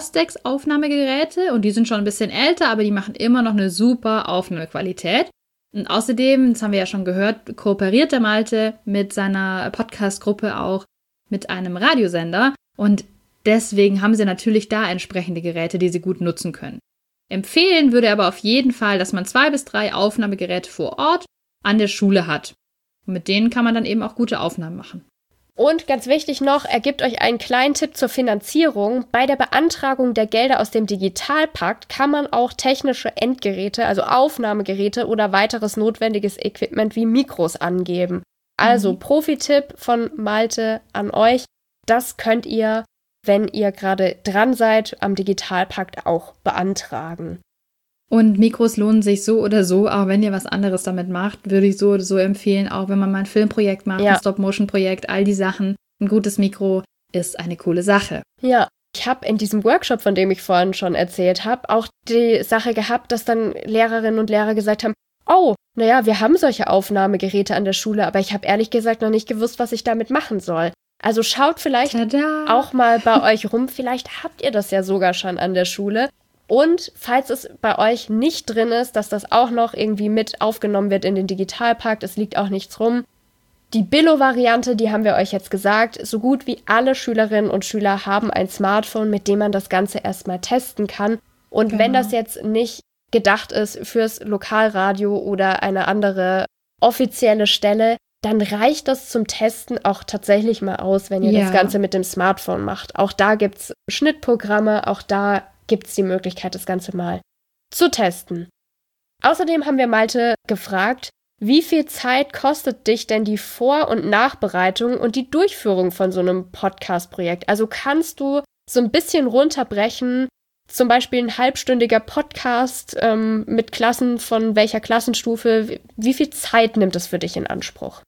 Speaker 2: Fostex-Aufnahmegeräte und die sind schon ein bisschen älter, aber die machen immer noch eine super Aufnahmequalität. Und außerdem, das haben wir ja schon gehört, kooperiert der Malte mit seiner Podcast-Gruppe auch mit einem Radiosender. Und deswegen haben sie natürlich da entsprechende Geräte, die sie gut nutzen können. Empfehlen würde er aber auf jeden Fall, dass man zwei bis drei Aufnahmegeräte vor Ort an der Schule hat. Und mit denen kann man dann eben auch gute Aufnahmen machen.
Speaker 1: Und ganz wichtig noch, er gibt euch einen kleinen Tipp zur Finanzierung. Bei der Beantragung der Gelder aus dem Digitalpakt kann man auch technische Endgeräte, also Aufnahmegeräte oder weiteres notwendiges Equipment wie Mikros angeben. Also mhm. Profi-Tipp von Malte an euch, das könnt ihr, wenn ihr gerade dran seid, am Digitalpakt auch beantragen.
Speaker 2: Und Mikros lohnen sich so oder so, auch wenn ihr was anderes damit macht, würde ich so oder so empfehlen, auch wenn man mal ein Filmprojekt macht, ja. ein Stop-Motion-Projekt, all die Sachen. Ein gutes Mikro ist eine coole Sache.
Speaker 1: Ja, ich habe in diesem Workshop, von dem ich vorhin schon erzählt habe, auch die Sache gehabt, dass dann Lehrerinnen und Lehrer gesagt haben, oh, naja, wir haben solche Aufnahmegeräte an der Schule, aber ich habe ehrlich gesagt noch nicht gewusst, was ich damit machen soll. Also schaut vielleicht Tada. auch mal bei euch rum, vielleicht habt ihr das ja sogar schon an der Schule. Und falls es bei euch nicht drin ist, dass das auch noch irgendwie mit aufgenommen wird in den Digitalpakt, es liegt auch nichts rum. Die Billo-Variante, die haben wir euch jetzt gesagt, so gut wie alle Schülerinnen und Schüler haben ein Smartphone, mit dem man das Ganze erstmal testen kann. Und genau. wenn das jetzt nicht gedacht ist fürs Lokalradio oder eine andere offizielle Stelle, dann reicht das zum Testen auch tatsächlich mal aus, wenn ihr ja. das Ganze mit dem Smartphone macht. Auch da gibt's Schnittprogramme, auch da gibt es die Möglichkeit, das Ganze mal zu testen. Außerdem haben wir Malte gefragt, wie viel Zeit kostet dich denn die Vor- und Nachbereitung und die Durchführung von so einem Podcast-Projekt? Also kannst du so ein bisschen runterbrechen, zum Beispiel ein halbstündiger Podcast ähm, mit Klassen von welcher Klassenstufe, wie viel Zeit nimmt es für dich in Anspruch?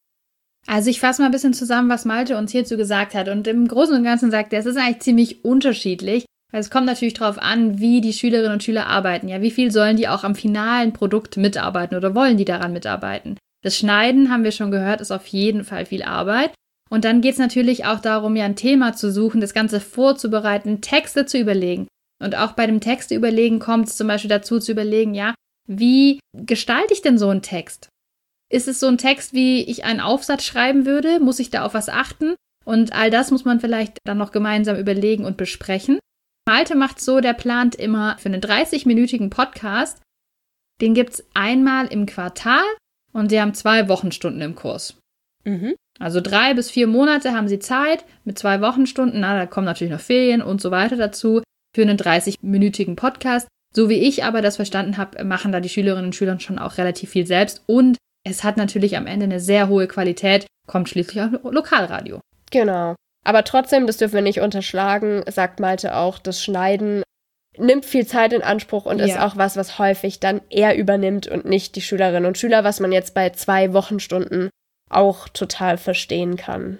Speaker 2: Also ich fasse mal ein bisschen zusammen, was Malte uns hierzu gesagt hat. Und im Großen und Ganzen sagt er, es ist eigentlich ziemlich unterschiedlich. Es kommt natürlich darauf an, wie die Schülerinnen und Schüler arbeiten. Ja, wie viel sollen die auch am finalen Produkt mitarbeiten oder wollen die daran mitarbeiten? Das Schneiden, haben wir schon gehört, ist auf jeden Fall viel Arbeit. Und dann geht es natürlich auch darum, ja ein Thema zu suchen, das Ganze vorzubereiten, Texte zu überlegen. Und auch bei dem Texte überlegen kommt es zum Beispiel dazu zu überlegen, ja, wie gestalte ich denn so einen Text? Ist es so ein Text, wie ich einen Aufsatz schreiben würde? Muss ich da auf was achten? Und all das muss man vielleicht dann noch gemeinsam überlegen und besprechen. Malte macht so, der plant immer für einen dreißig-minütigen Podcast. Den gibt's einmal im Quartal und die haben zwei Wochenstunden im Kurs.
Speaker 1: Mhm.
Speaker 2: Also drei bis vier Monate haben sie Zeit mit zwei Wochenstunden. Na, da kommen natürlich noch Ferien und so weiter dazu für einen dreißig-minütigen Podcast. So wie ich aber das verstanden habe, machen da die Schülerinnen und Schüler schon auch relativ viel selbst. Und es hat natürlich am Ende eine sehr hohe Qualität, kommt schließlich auch Lokalradio.
Speaker 1: Genau. Aber trotzdem, das dürfen wir nicht unterschlagen, sagt Malte auch, das Schneiden nimmt viel Zeit in Anspruch und
Speaker 2: Ja.
Speaker 1: ist auch was, was häufig dann er übernimmt und nicht die Schülerinnen und Schüler, was man jetzt bei zwei Wochenstunden auch total verstehen kann.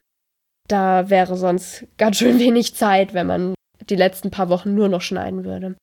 Speaker 1: Da wäre sonst ganz schön wenig Zeit, wenn man die letzten paar Wochen nur noch schneiden würde.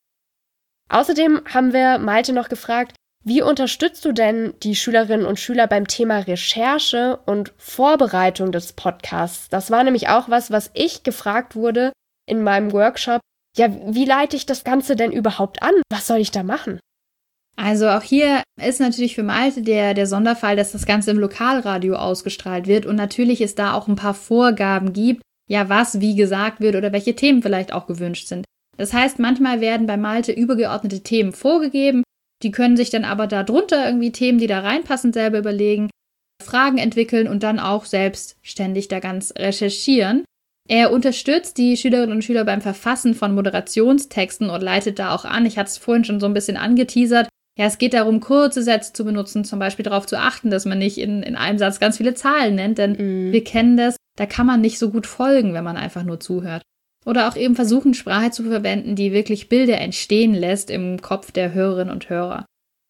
Speaker 1: Außerdem haben wir Malte noch gefragt, wie unterstützt du denn die Schülerinnen und Schüler beim Thema Recherche und Vorbereitung des Podcasts? Das war nämlich auch was, was ich gefragt wurde in meinem Workshop. Ja, wie leite ich das Ganze denn überhaupt an? Was soll ich da machen?
Speaker 2: Also auch hier ist natürlich für Malte der, der Sonderfall, dass das Ganze im Lokalradio ausgestrahlt wird und natürlich es da auch ein paar Vorgaben gibt, ja, was wie gesagt wird oder welche Themen vielleicht auch gewünscht sind. Das heißt, manchmal werden bei Malte übergeordnete Themen vorgegeben, die können sich dann aber darunter irgendwie Themen, die da reinpassen, selber überlegen, Fragen entwickeln und dann auch selbstständig da ganz recherchieren. Er unterstützt die Schülerinnen und Schüler beim Verfassen von Moderationstexten und leitet da auch an. Ich hatte es vorhin schon so ein bisschen angeteasert. Ja, es geht darum, kurze Sätze zu benutzen, zum Beispiel darauf zu achten, dass man nicht in, in einem Satz ganz viele Zahlen nennt, denn
Speaker 1: Mhm.
Speaker 2: wir kennen das, da kann man nicht so gut folgen, wenn man einfach nur zuhört. Oder auch eben versuchen, Sprache zu verwenden, die wirklich Bilder entstehen lässt im Kopf der Hörerinnen und Hörer.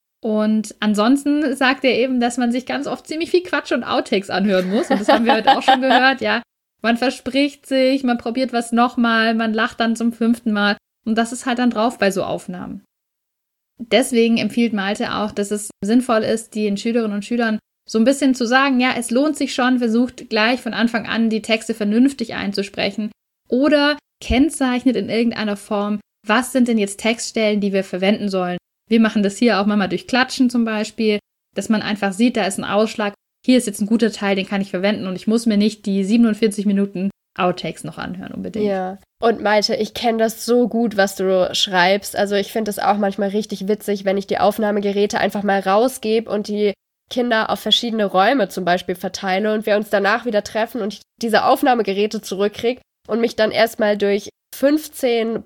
Speaker 2: Und ansonsten sagt er eben, dass man sich ganz oft ziemlich viel Quatsch und Outtakes anhören muss. Und das haben wir heute auch schon gehört, ja. Man verspricht sich, man probiert was nochmal, man lacht dann zum fünften Mal. Und das ist halt dann drauf bei so Aufnahmen. Deswegen empfiehlt Malte auch, dass es sinnvoll ist, den Schülerinnen und Schülern so ein bisschen zu sagen, ja, es lohnt sich schon, versucht gleich von Anfang an die Texte vernünftig einzusprechen oder kennzeichnet in irgendeiner Form, was sind denn jetzt Textstellen, die wir verwenden sollen. Wir machen das hier auch manchmal durch Klatschen zum Beispiel, dass man einfach sieht, da ist ein Ausschlag, hier ist jetzt ein guter Teil, den kann ich verwenden und ich muss mir nicht die siebenundvierzig Minuten Outtakes noch anhören unbedingt.
Speaker 1: Ja, und Malte, ich kenne das so gut, was du schreibst. Also ich finde das auch manchmal richtig witzig, wenn ich die Aufnahmegeräte einfach mal rausgebe und die Kinder auf verschiedene Räume zum Beispiel verteile und wir uns danach wieder treffen und ich diese Aufnahmegeräte zurückkriege und mich dann erstmal durch fünfzehn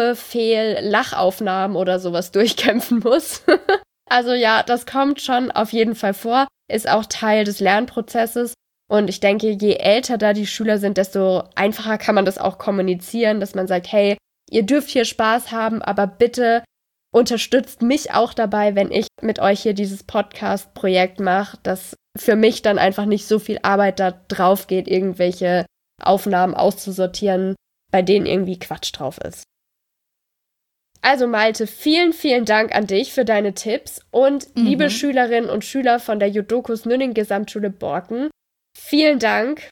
Speaker 1: Probe-Fehl-Lachaufnahmen oder sowas durchkämpfen muss. Also ja, das kommt schon auf jeden Fall vor, ist auch Teil des Lernprozesses. Und ich denke, je älter da die Schüler sind, desto einfacher kann man das auch kommunizieren, dass man sagt, hey, ihr dürft hier Spaß haben, aber bitte unterstützt mich auch dabei, wenn ich mit euch hier dieses Podcast-Projekt mache, dass für mich dann einfach nicht so viel Arbeit da drauf geht, irgendwelche Aufnahmen auszusortieren, bei denen irgendwie Quatsch drauf ist. Also Malte, vielen, vielen Dank an dich für deine Tipps und
Speaker 2: Mhm.
Speaker 1: liebe Schülerinnen und Schüler von der Jodokus Nünning Gesamtschule Borken, vielen Dank.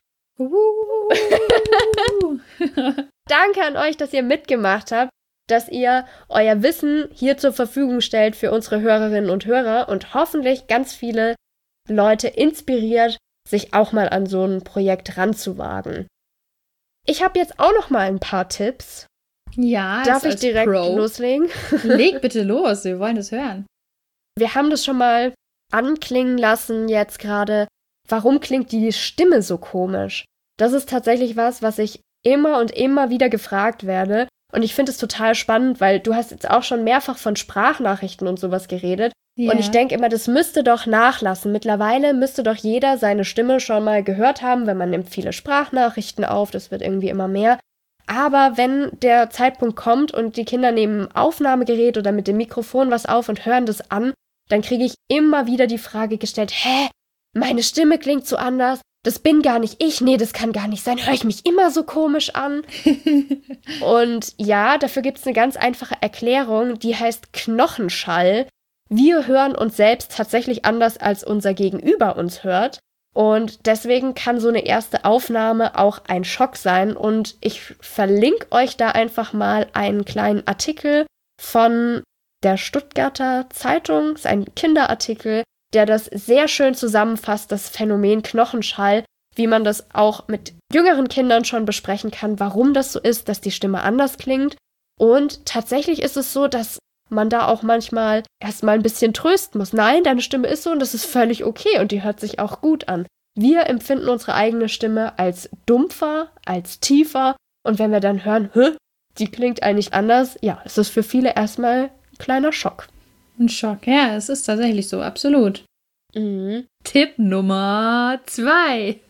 Speaker 1: Danke an euch, dass ihr mitgemacht habt, dass ihr euer Wissen hier zur Verfügung stellt für unsere Hörerinnen und Hörer und hoffentlich ganz viele Leute inspiriert, sich auch mal an so ein Projekt ranzuwagen. Ich habe jetzt auch noch mal ein paar Tipps.
Speaker 2: Ja,
Speaker 1: Darf ich
Speaker 2: als
Speaker 1: direkt
Speaker 2: Pro.
Speaker 1: loslegen?
Speaker 2: Leg bitte los, wir wollen das hören.
Speaker 1: Wir haben das schon mal anklingen lassen jetzt gerade. Warum klingt die Stimme so komisch? Das ist tatsächlich was, was ich immer und immer wieder gefragt werde. Und ich finde es total spannend, weil du hast jetzt auch schon mehrfach von Sprachnachrichten und sowas geredet.
Speaker 2: Ja.
Speaker 1: Und ich denke immer, das müsste doch nachlassen. Mittlerweile müsste doch jeder seine Stimme schon mal gehört haben, wenn man nimmt viele Sprachnachrichten auf. Das wird irgendwie immer mehr. Aber wenn der Zeitpunkt kommt und die Kinder nehmen ein Aufnahmegerät oder mit dem Mikrofon was auf und hören das an, dann kriege ich immer wieder die Frage gestellt, hä, meine Stimme klingt so anders, das bin gar nicht ich, nee, das kann gar nicht sein, höre ich mich immer so komisch an? Und ja, dafür gibt es eine ganz einfache Erklärung, die heißt Knochenschall. Wir hören uns selbst tatsächlich anders, als unser Gegenüber uns hört. Und deswegen kann so eine erste Aufnahme auch ein Schock sein. Und ich verlinke euch da einfach mal einen kleinen Artikel von der Stuttgarter Zeitung. Das ist ein Kinderartikel, der das sehr schön zusammenfasst, das Phänomen Knochenschall, wie man das auch mit jüngeren Kindern schon besprechen kann, warum das so ist, dass die Stimme anders klingt. Und tatsächlich ist es so, dass man da auch manchmal erstmal ein bisschen trösten muss. Nein, deine Stimme ist so und das ist völlig okay und die hört sich auch gut an. Wir empfinden unsere eigene Stimme als dumpfer, als tiefer und wenn wir dann hören, hä, die klingt eigentlich anders, ja, es ist für viele erstmal ein kleiner Schock.
Speaker 2: Ein Schock, ja, es ist tatsächlich so, absolut.
Speaker 1: Mhm.
Speaker 2: Tipp Nummer zwei.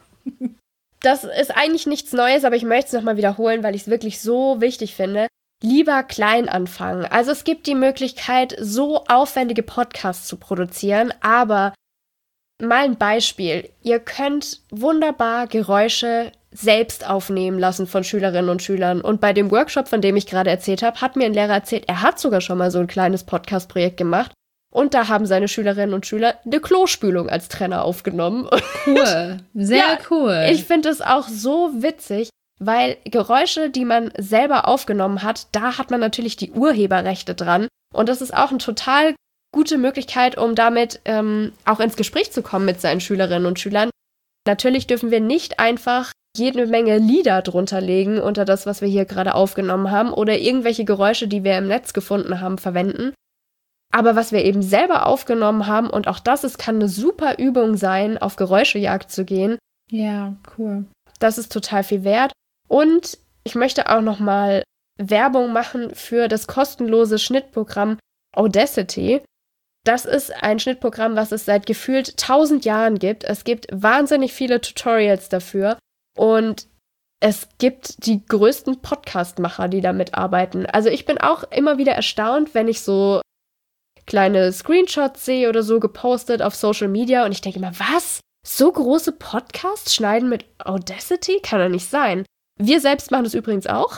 Speaker 1: Das ist eigentlich nichts Neues, aber ich möchte es nochmal wiederholen, weil ich es wirklich so wichtig finde. Lieber klein anfangen. Also es gibt die Möglichkeit, so aufwendige Podcasts zu produzieren, aber mal ein Beispiel. Ihr könnt wunderbar Geräusche selbst aufnehmen lassen von Schülerinnen und Schülern. Und bei dem Workshop, von dem ich gerade erzählt habe, hat mir ein Lehrer erzählt, er hat sogar schon mal so ein kleines Podcast-Projekt gemacht. Und da haben seine Schülerinnen und Schüler eine Klospülung als Trenner aufgenommen.
Speaker 2: Cool, sehr
Speaker 1: ja,
Speaker 2: cool.
Speaker 1: Ich finde es auch so witzig, weil Geräusche, die man selber aufgenommen hat, da hat man natürlich die Urheberrechte dran. Und das ist auch eine total gute Möglichkeit, um damit ähm, auch ins Gespräch zu kommen mit seinen Schülerinnen und Schülern. Natürlich dürfen wir nicht einfach jede Menge Lieder drunter legen unter das, was wir hier gerade aufgenommen haben oder irgendwelche Geräusche, die wir im Netz gefunden haben, verwenden. Aber was wir eben selber aufgenommen haben, und auch das ist, kann eine super Übung sein, auf Geräuschejagd zu gehen.
Speaker 2: Ja, cool.
Speaker 1: Das ist total viel wert. Und ich möchte auch nochmal Werbung machen für das kostenlose Schnittprogramm Audacity. Das ist ein Schnittprogramm, was es seit gefühlt tausend Jahren gibt. Es gibt wahnsinnig viele Tutorials dafür und es gibt die größten Podcast-Macher, die damit arbeiten. Also ich bin auch immer wieder erstaunt, wenn ich so kleine Screenshots sehe oder so gepostet auf Social Media und ich denke immer, was? So große Podcasts schneiden mit Audacity? Kann doch nicht sein. Wir selbst machen das übrigens auch.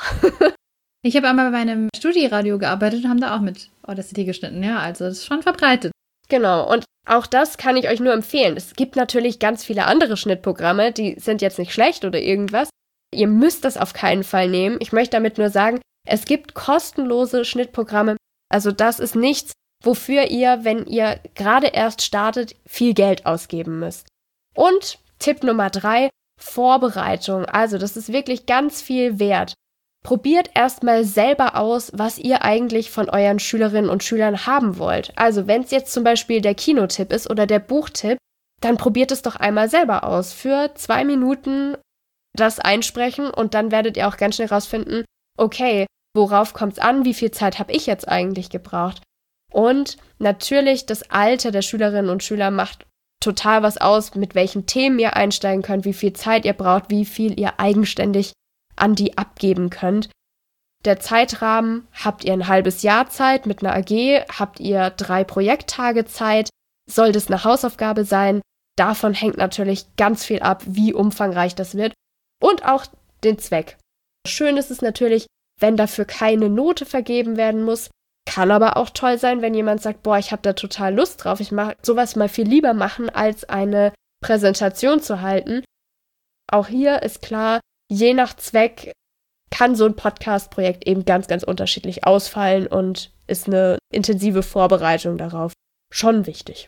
Speaker 2: Ich habe einmal bei einem Studiradio gearbeitet und haben da auch mit Audacity geschnitten, ja, also das ist schon verbreitet.
Speaker 1: Genau, und auch das kann ich euch nur empfehlen. Es gibt natürlich ganz viele andere Schnittprogramme, die sind jetzt nicht schlecht oder irgendwas. Ihr müsst das auf keinen Fall nehmen. Ich möchte damit nur sagen, es gibt kostenlose Schnittprogramme. Also das ist nichts, wofür ihr, wenn ihr gerade erst startet, viel Geld ausgeben müsst. Und Tipp Nummer drei, Vorbereitung. Also das ist wirklich ganz viel wert. Probiert erstmal selber aus, was ihr eigentlich von euren Schülerinnen und Schülern haben wollt. Also wenn es jetzt zum Beispiel der Kinotipp ist oder der Buchtipp, dann probiert es doch einmal selber aus. Für zwei Minuten das einsprechen und dann werdet ihr auch ganz schnell rausfinden, okay, worauf kommt es an, wie viel Zeit habe ich jetzt eigentlich gebraucht? Und natürlich das Alter der Schülerinnen und Schüler macht total was aus, mit welchen Themen ihr einsteigen könnt, wie viel Zeit ihr braucht, wie viel ihr eigenständig an die abgeben könnt. Der Zeitrahmen, habt ihr ein halbes Jahr Zeit mit einer A G, habt ihr drei Projekttage Zeit, soll das eine Hausaufgabe sein? Davon hängt natürlich ganz viel ab, wie umfangreich das wird und auch den Zweck. Schön ist es natürlich, wenn dafür keine Note vergeben werden muss, kann aber auch toll sein, wenn jemand sagt, boah, ich habe da total Lust drauf, ich mag sowas mal viel lieber machen, als eine Präsentation zu halten. Auch hier ist klar, je nach Zweck kann so ein Podcast-Projekt eben ganz, ganz unterschiedlich ausfallen und ist eine intensive Vorbereitung darauf schon wichtig.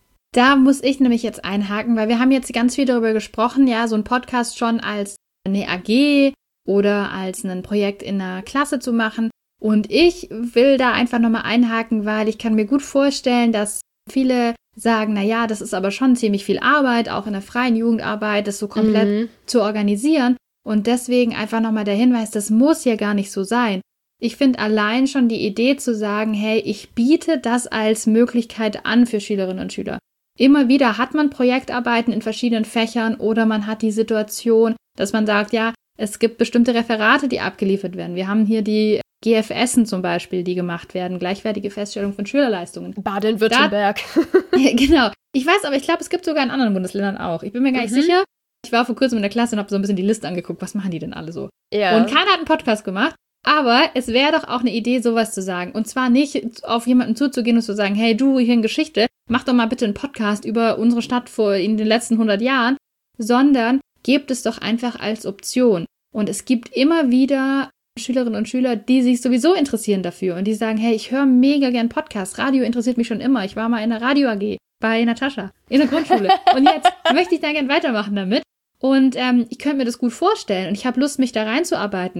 Speaker 2: Da muss ich nämlich jetzt einhaken, weil wir haben jetzt ganz viel darüber gesprochen, ja, so ein Podcast schon als eine A G oder als ein Projekt in einer Klasse zu machen. Und ich will da einfach nochmal einhaken, weil ich kann mir gut vorstellen, dass viele sagen, naja, das ist aber schon ziemlich viel Arbeit, auch in der freien Jugendarbeit, das so komplett mhm. zu organisieren. Und deswegen einfach nochmal der Hinweis, das muss ja gar nicht so sein. Ich finde allein schon die Idee zu sagen, hey, ich biete das als Möglichkeit an für Schülerinnen und Schüler. Immer wieder hat man Projektarbeiten in verschiedenen Fächern oder man hat die Situation, dass man sagt, ja, es gibt bestimmte Referate, die abgeliefert werden. Wir haben hier die G F S'en zum Beispiel, die gemacht werden, gleichwertige Feststellung von Schülerleistungen.
Speaker 1: Baden-Württemberg.
Speaker 2: Da, genau. Ich weiß, aber ich glaube, es gibt sogar in anderen Bundesländern auch. Ich bin mir gar nicht mhm. sicher. Ich war vor kurzem in der Klasse und habe so ein bisschen die Liste angeguckt, was machen die denn alle so?
Speaker 1: Ja.
Speaker 2: Und keiner hat einen Podcast gemacht, aber es wäre doch auch eine Idee, sowas zu sagen. Und zwar nicht auf jemanden zuzugehen und zu sagen, hey, du hier in Geschichte, mach doch mal bitte einen Podcast über unsere Stadt vor in den letzten hundert Jahren, sondern gebt es doch einfach als Option. Und es gibt immer wieder Schülerinnen und Schüler, die sich sowieso interessieren dafür und die sagen, hey, ich höre mega gern Podcasts, Radio interessiert mich schon immer, ich war mal in der Radio-A G bei Natascha in der Grundschule und jetzt möchte ich da gern weitermachen damit und ähm, ich könnte mir das gut vorstellen und ich habe Lust, mich da reinzuarbeiten.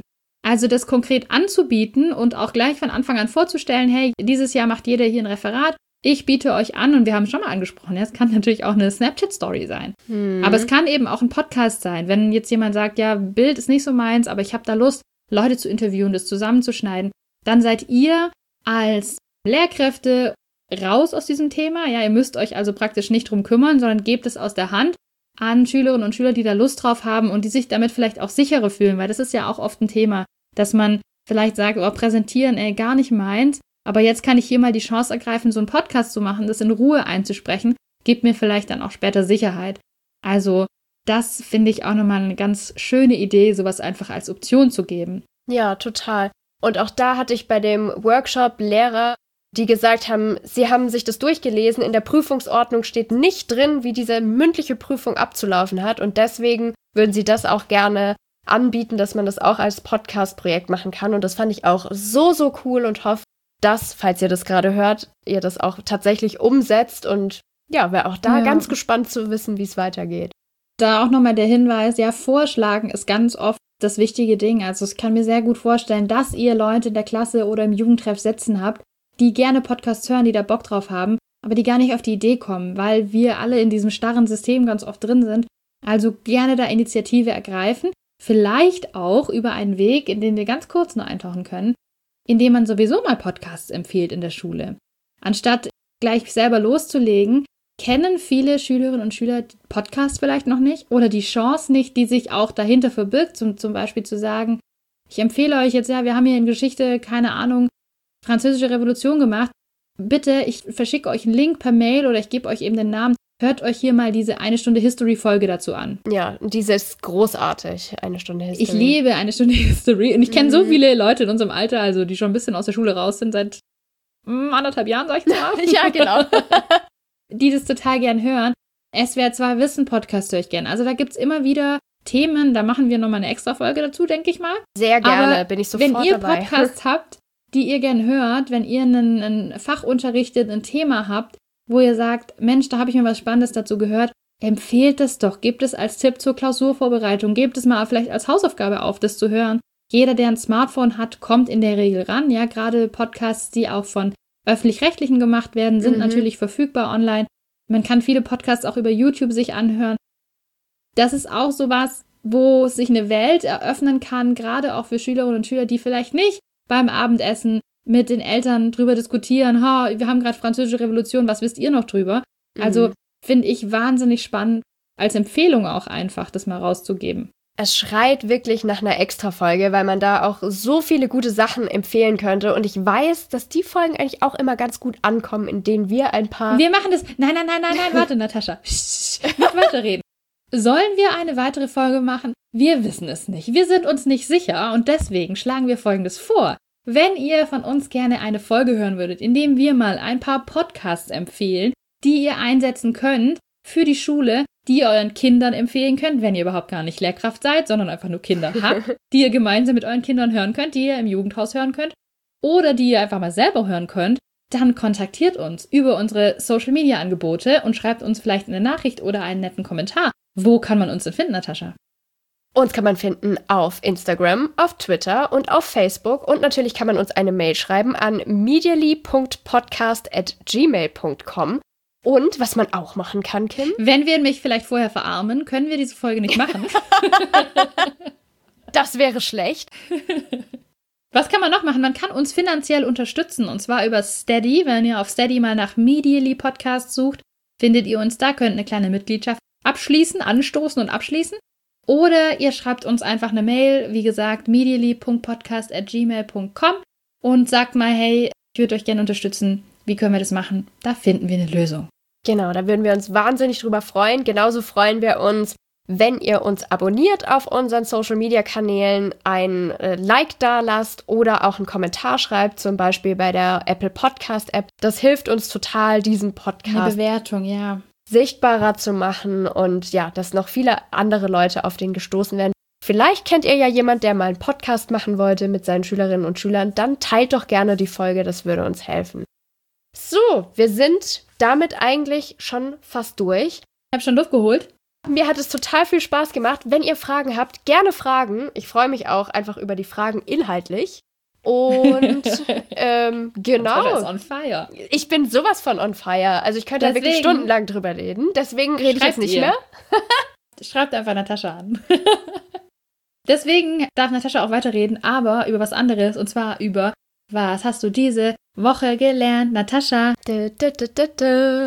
Speaker 2: Also das konkret anzubieten und auch gleich von Anfang an vorzustellen, hey, dieses Jahr macht jeder hier ein Referat, ich biete euch an, und wir haben es schon mal angesprochen, ja, es kann natürlich auch eine Snapchat-Story sein. Hm. Aber es kann eben auch ein Podcast sein. Wenn jetzt jemand sagt, ja, Bild ist nicht so meins, aber ich habe da Lust, Leute zu interviewen, das zusammenzuschneiden, dann seid ihr als Lehrkräfte raus aus diesem Thema. Ja, ihr müsst euch also praktisch nicht drum kümmern, sondern gebt es aus der Hand an Schülerinnen und Schüler, die da Lust drauf haben und die sich damit vielleicht auch sicherer fühlen, weil das ist ja auch oft ein Thema, dass man vielleicht sagt, oh, präsentieren, ey, gar nicht meins, aber jetzt kann ich hier mal die Chance ergreifen, so einen Podcast zu machen, das in Ruhe einzusprechen, gibt mir vielleicht dann auch später Sicherheit. Also das finde ich auch nochmal eine ganz schöne Idee, sowas einfach als Option zu geben.
Speaker 1: Ja, total. Und auch da hatte ich bei dem Workshop Lehrer, die gesagt haben, sie haben sich das durchgelesen, in der Prüfungsordnung steht nicht drin, wie diese mündliche Prüfung abzulaufen hat, und deswegen würden sie das auch gerne anbieten, dass man das auch als Podcast-Projekt machen kann, und das fand ich auch so, so cool und hoffe, dass, falls ihr das gerade hört, ihr das auch tatsächlich umsetzt, und ja, wäre auch da ja. ganz gespannt zu wissen, wie es weitergeht.
Speaker 2: Da auch nochmal der Hinweis, ja, vorschlagen ist ganz oft das wichtige Ding. Also ich kann mir sehr gut vorstellen, dass ihr Leute in der Klasse oder im Jugendtreff sitzen habt, die gerne Podcasts hören, die da Bock drauf haben, aber die gar nicht auf die Idee kommen, weil wir alle in diesem starren System ganz oft drin sind. Also gerne da Initiative ergreifen, vielleicht auch über einen Weg, in den wir ganz kurz nur eintauchen können, indem man sowieso mal Podcasts empfiehlt in der Schule. Anstatt gleich selber loszulegen, kennen viele Schülerinnen und Schüler Podcasts vielleicht noch nicht oder die Chance nicht, die sich auch dahinter verbirgt, zum, zum Beispiel zu sagen, ich empfehle euch jetzt, ja, wir haben hier in Geschichte, keine Ahnung, Französische Revolution gemacht. Bitte, ich verschicke euch einen Link per Mail oder ich gebe euch eben den Namen. Hört euch hier mal diese eine Stunde History-Folge dazu an.
Speaker 1: Ja, diese ist großartig, eine Stunde History.
Speaker 2: Ich liebe eine Stunde History und ich kenne mm. so viele Leute in unserem Alter, also die schon ein bisschen aus der Schule raus sind, seit mm, anderthalb Jahren, sag ich mal.
Speaker 1: Ja, genau.
Speaker 2: Die das total gern hören. S W R zwei Wissen Podcast höre ich gern. Also da gibt's immer wieder Themen, da machen wir nochmal eine extra Folge dazu, denke ich mal.
Speaker 1: Sehr gerne,
Speaker 2: Aber
Speaker 1: bin ich sofort
Speaker 2: wenn ihr
Speaker 1: dabei.
Speaker 2: Podcasts habt, die ihr gern hört, wenn ihr einen, einen Fach unterrichtet, ein Thema habt, wo ihr sagt, Mensch, da habe ich mir was Spannendes dazu gehört, empfehlt es doch, gebt es als Tipp zur Klausurvorbereitung, gebt es mal vielleicht als Hausaufgabe auf, das zu hören. Jeder, der ein Smartphone hat, kommt in der Regel ran. Ja, gerade Podcasts, die auch von Öffentlich-Rechtlichen gemacht werden, sind mhm. natürlich verfügbar online. Man kann viele Podcasts auch über YouTube sich anhören. Das ist auch sowas, wo sich eine Welt eröffnen kann, gerade auch für Schülerinnen und Schüler, die vielleicht nicht beim Abendessen mit den Eltern drüber diskutieren, ha, wir haben gerade Französische Revolution, was wisst ihr noch drüber? Mhm. Also finde ich wahnsinnig spannend, als Empfehlung auch einfach, das mal rauszugeben.
Speaker 1: Es schreit wirklich nach einer Extra-Folge, weil man da auch so viele gute Sachen empfehlen könnte. Und ich weiß, dass die Folgen eigentlich auch immer ganz gut ankommen, in denen wir ein paar...
Speaker 2: Wir machen das... Nein, nein, nein, nein, nein, warte, Natascha. Nicht weiterreden. Sollen wir eine weitere Folge machen? Wir wissen es nicht. Wir sind uns nicht sicher und deswegen schlagen wir Folgendes vor. Wenn ihr von uns gerne eine Folge hören würdet, indem wir mal ein paar Podcasts empfehlen, die ihr einsetzen könnt für die Schule, die ihr euren Kindern empfehlen könnt, wenn ihr überhaupt gar nicht Lehrkraft seid, sondern einfach nur Kinder habt, die ihr gemeinsam mit euren Kindern hören könnt, die ihr im Jugendhaus hören könnt oder die ihr einfach mal selber hören könnt, dann kontaktiert uns über unsere Social-Media-Angebote und schreibt uns vielleicht eine Nachricht oder einen netten Kommentar. Wo kann man uns denn finden, Natascha?
Speaker 1: Uns kann man finden auf Instagram, auf Twitter und auf Facebook. Und natürlich kann man uns eine Mail schreiben an medially punkt podcast at gmail punkt com. Und was man auch machen kann, Kim?
Speaker 2: Wenn wir mich vielleicht vorher verarmen, können wir diese Folge nicht machen.
Speaker 1: Das wäre schlecht.
Speaker 2: Was kann man noch machen? Man kann uns finanziell unterstützen. Und zwar über Steady. Wenn ihr auf Steady mal nach Medially Podcast sucht, findet ihr uns da. Könnt eine kleine Mitgliedschaft abschließen, anstoßen und abschließen. Oder ihr schreibt uns einfach eine Mail, wie gesagt, medially punkt podcast at gmail punkt com und sagt mal, hey, ich würde euch gerne unterstützen. Wie können wir das machen? Da finden wir eine Lösung.
Speaker 1: Genau, da würden wir uns wahnsinnig drüber freuen. Genauso freuen wir uns, wenn ihr uns abonniert auf unseren Social-Media-Kanälen, ein äh, Like da lasst oder auch einen Kommentar schreibt, zum Beispiel bei der Apple Podcast-App. Das hilft uns total, diesen Podcast
Speaker 2: eine Bewertung, ja.
Speaker 1: sichtbarer zu machen und ja, dass noch viele andere Leute auf den gestoßen werden. Vielleicht kennt ihr ja jemand, der mal einen Podcast machen wollte mit seinen Schülerinnen und Schülern. Dann teilt doch gerne die Folge, das würde uns helfen. So, wir sind damit eigentlich schon fast durch.
Speaker 2: Ich habe schon Luft geholt.
Speaker 1: Mir hat es total viel Spaß gemacht. Wenn ihr Fragen habt, gerne Fragen. Ich freue mich auch einfach über die Fragen inhaltlich. Und ähm, genau.
Speaker 2: Natascha ist on fire.
Speaker 1: Ich bin sowas von on fire. Also ich könnte da wirklich stundenlang drüber reden. Deswegen rede ich jetzt nicht ihr. mehr.
Speaker 2: Schreibt einfach Natascha an. Deswegen darf Natascha auch weiterreden, aber über was anderes. Und zwar über, was hast du diese Woche gelernt, Natascha?
Speaker 1: Dö, dö, dö, dö, dö.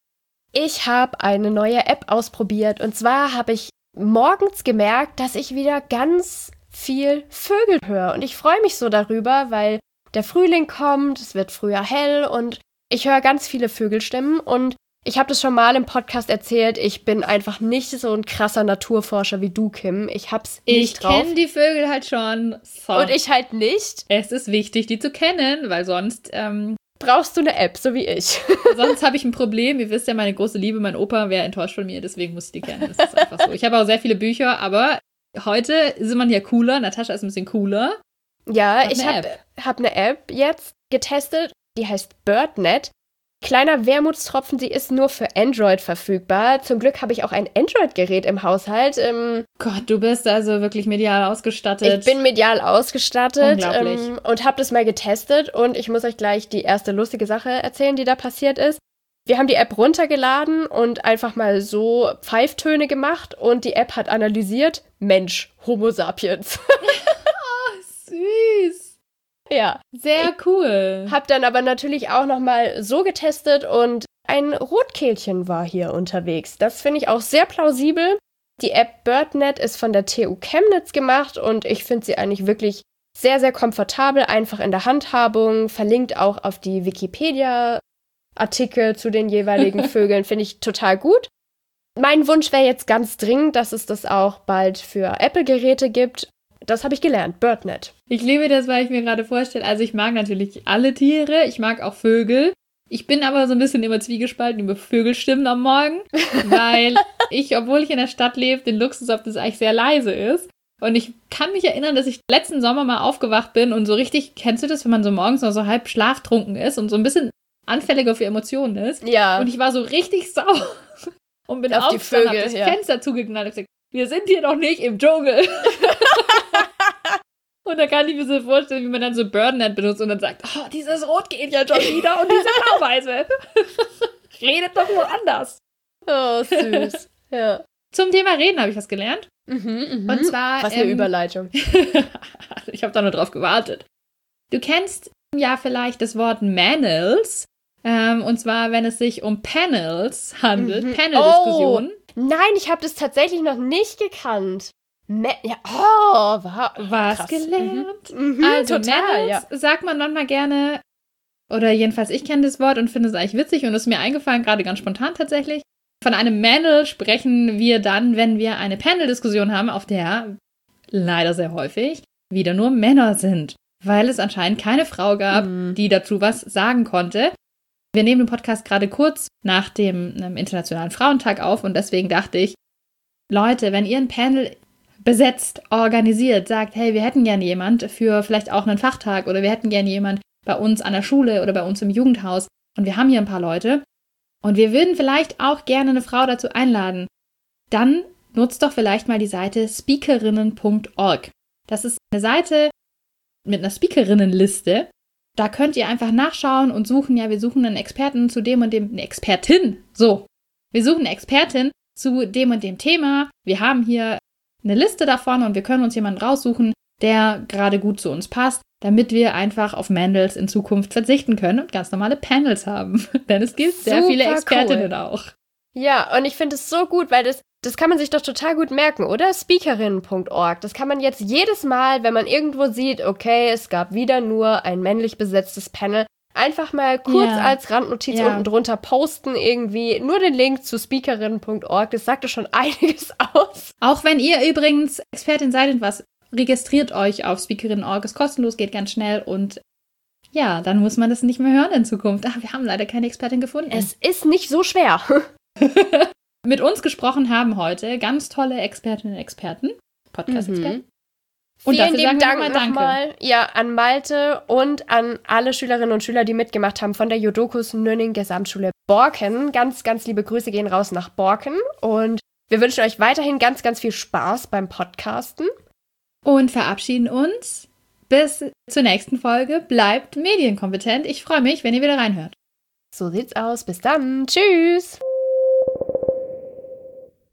Speaker 1: Ich habe eine neue App ausprobiert. Und zwar habe ich morgens gemerkt, dass ich wieder ganz viel Vögel höre. Und ich freue mich so darüber, weil der Frühling kommt, es wird früher hell und ich höre ganz viele Vögelstimmen. Und ich habe das schon mal im Podcast erzählt, ich bin einfach nicht so ein krasser Naturforscher wie du, Kim. Ich hab's nicht
Speaker 2: ich
Speaker 1: drauf.
Speaker 2: Ich kenne die Vögel halt schon. So.
Speaker 1: Und ich halt nicht.
Speaker 2: Es ist wichtig, die zu kennen, weil sonst ähm,
Speaker 1: brauchst du eine App, so wie ich.
Speaker 2: Sonst habe ich ein Problem. Ihr wisst ja, meine große Liebe, mein Opa wäre enttäuscht von mir, deswegen muss ich die kennen. Das ist einfach so. Ich habe auch sehr viele Bücher, aber heute ist man ja cooler. Natascha ist ein bisschen cooler.
Speaker 1: Ja, hab ich habe hab eine App jetzt getestet, die heißt BirdNet. Kleiner Wermutstropfen, sie ist nur für Android verfügbar. Zum Glück habe ich auch ein Android-Gerät im Haushalt. Ähm,
Speaker 2: Gott, du bist also wirklich medial ausgestattet.
Speaker 1: Ich bin medial ausgestattet
Speaker 2: Unglaublich.
Speaker 1: ähm, und habe das mal getestet. Und ich muss euch gleich die erste lustige Sache erzählen, die da passiert ist. Wir haben die App runtergeladen und einfach mal so Pfeiftöne gemacht. Und die App hat analysiert, Mensch, Homo sapiens.
Speaker 2: Oh, süß.
Speaker 1: Ja.
Speaker 2: Sehr cool.
Speaker 1: Hab dann aber natürlich auch nochmal so getestet und ein Rotkehlchen war hier unterwegs. Das finde ich auch sehr plausibel. Die App BirdNet ist von der T U Chemnitz gemacht und ich finde sie eigentlich wirklich sehr, sehr komfortabel, einfach in der Handhabung, verlinkt auch auf die Wikipedia-Artikel zu den jeweiligen Vögeln, finde ich total gut. Mein Wunsch wäre jetzt ganz dringend, dass es das auch bald für Apple-Geräte gibt. Das habe ich gelernt, BirdNet.
Speaker 2: Ich liebe das, weil ich mir gerade vorstelle, also ich mag natürlich alle Tiere, ich mag auch Vögel. Ich bin aber so ein bisschen immer zwiegespalten über Vögelstimmen am Morgen, weil ich, obwohl ich in der Stadt lebe, den Luxus habe, dass es eigentlich sehr leise ist. Und ich kann mich erinnern, dass ich letzten Sommer mal aufgewacht bin und so richtig, kennst du das, wenn man so morgens noch so halb schlaftrunken ist und so ein bisschen anfälliger für Emotionen ist?
Speaker 1: Ja.
Speaker 2: Und ich war so richtig sauer und bin
Speaker 1: auf die
Speaker 2: aufgestanden,
Speaker 1: Vögel,
Speaker 2: hab das
Speaker 1: ja.
Speaker 2: Fenster zugeknallt und gesagt, wir sind hier doch nicht im Dschungel. Und da kann ich mir so vorstellen, wie man dann so BirdNet benutzt und dann sagt, oh, dieses Rot geht ja schon wieder und diese Blauweise. Redet doch nur anders.
Speaker 1: Oh, süß. Ja.
Speaker 2: Zum Thema Reden habe ich was gelernt.
Speaker 1: Mhm, mh.
Speaker 2: Und zwar...
Speaker 1: Was eine
Speaker 2: ähm,
Speaker 1: Überleitung.
Speaker 2: Ich habe da nur drauf gewartet. Du kennst ja vielleicht das Wort Manels. Ähm, und zwar, wenn es sich um Panels handelt.
Speaker 1: Mhm.
Speaker 2: Panel-Diskussionen.
Speaker 1: Oh, nein, ich habe das tatsächlich noch nicht gekannt. Me ja, oh, war
Speaker 2: Was
Speaker 1: krass.
Speaker 2: gelernt?
Speaker 1: Mhm,
Speaker 2: Also
Speaker 1: total,
Speaker 2: Manels
Speaker 1: ja.
Speaker 2: sagt man manchmal gerne, oder jedenfalls ich kenne das Wort und finde es eigentlich witzig und ist mir eingefallen, gerade ganz spontan tatsächlich. Von einem Manel sprechen wir dann, wenn wir eine Panel-Diskussion haben, auf der leider sehr häufig wieder nur Männer sind, weil es anscheinend keine Frau gab,
Speaker 1: Mhm.
Speaker 2: die dazu was sagen konnte. Wir nehmen den Podcast gerade kurz nach dem ähm, Internationalen Frauentag auf und deswegen dachte ich, Leute, wenn ihr ein Panel besetzt, organisiert, sagt, hey, wir hätten gerne jemand für vielleicht auch einen Fachtag oder wir hätten gerne jemand bei uns an der Schule oder bei uns im Jugendhaus und wir haben hier ein paar Leute und wir würden vielleicht auch gerne eine Frau dazu einladen, dann nutzt doch vielleicht mal die Seite speakerinnen punkt org. Das ist eine Seite mit einer Speakerinnenliste. Da könnt ihr einfach nachschauen und suchen, ja, wir suchen einen Experten zu dem und dem, eine Expertin, so. Wir suchen eine Expertin zu dem und dem Thema. Wir haben hier eine Liste davon und wir können uns jemanden raussuchen, der gerade gut zu uns passt, damit wir einfach auf Mandels in Zukunft verzichten können und ganz normale Panels haben. Denn es gibt sehr
Speaker 1: Super
Speaker 2: viele Expertinnen
Speaker 1: cool.
Speaker 2: auch.
Speaker 1: Ja, und ich finde es so gut, weil das, das kann man sich doch total gut merken, oder? speakerinnen punkt org. Das kann man jetzt jedes Mal, wenn man irgendwo sieht, okay, es gab wieder nur ein männlich besetztes Panel, einfach mal kurz
Speaker 2: Ja.
Speaker 1: als Randnotiz
Speaker 2: Ja.
Speaker 1: unten drunter posten, irgendwie nur den Link zu speakerinnen punkt org. Das sagt doch schon einiges aus.
Speaker 2: Auch wenn ihr übrigens Expertin seid in was, registriert euch auf speakerinnen punkt org. Ist kostenlos, geht ganz schnell und ja, dann muss man das nicht mehr hören in Zukunft. Ach, wir haben leider keine Expertin gefunden.
Speaker 1: Es ist nicht so schwer.
Speaker 2: Mit uns gesprochen haben heute ganz tolle Expertinnen und Experten, Podcast-Experten. Und
Speaker 1: Vielen
Speaker 2: dafür
Speaker 1: lieben
Speaker 2: sagen wir
Speaker 1: Dank
Speaker 2: nochmal Danke.
Speaker 1: nochmal ja, an Malte und an alle Schülerinnen und Schüler, die mitgemacht haben von der Jodokus Nünning Gesamtschule Borken. Ganz, ganz liebe Grüße gehen raus nach Borken. Und Wir wünschen euch weiterhin ganz, ganz viel Spaß beim Podcasten.
Speaker 2: Und verabschieden uns. Bis zur nächsten Folge. Bleibt medienkompetent. Ich freue mich, wenn ihr wieder reinhört.
Speaker 1: So sieht's aus. Bis dann. Tschüss.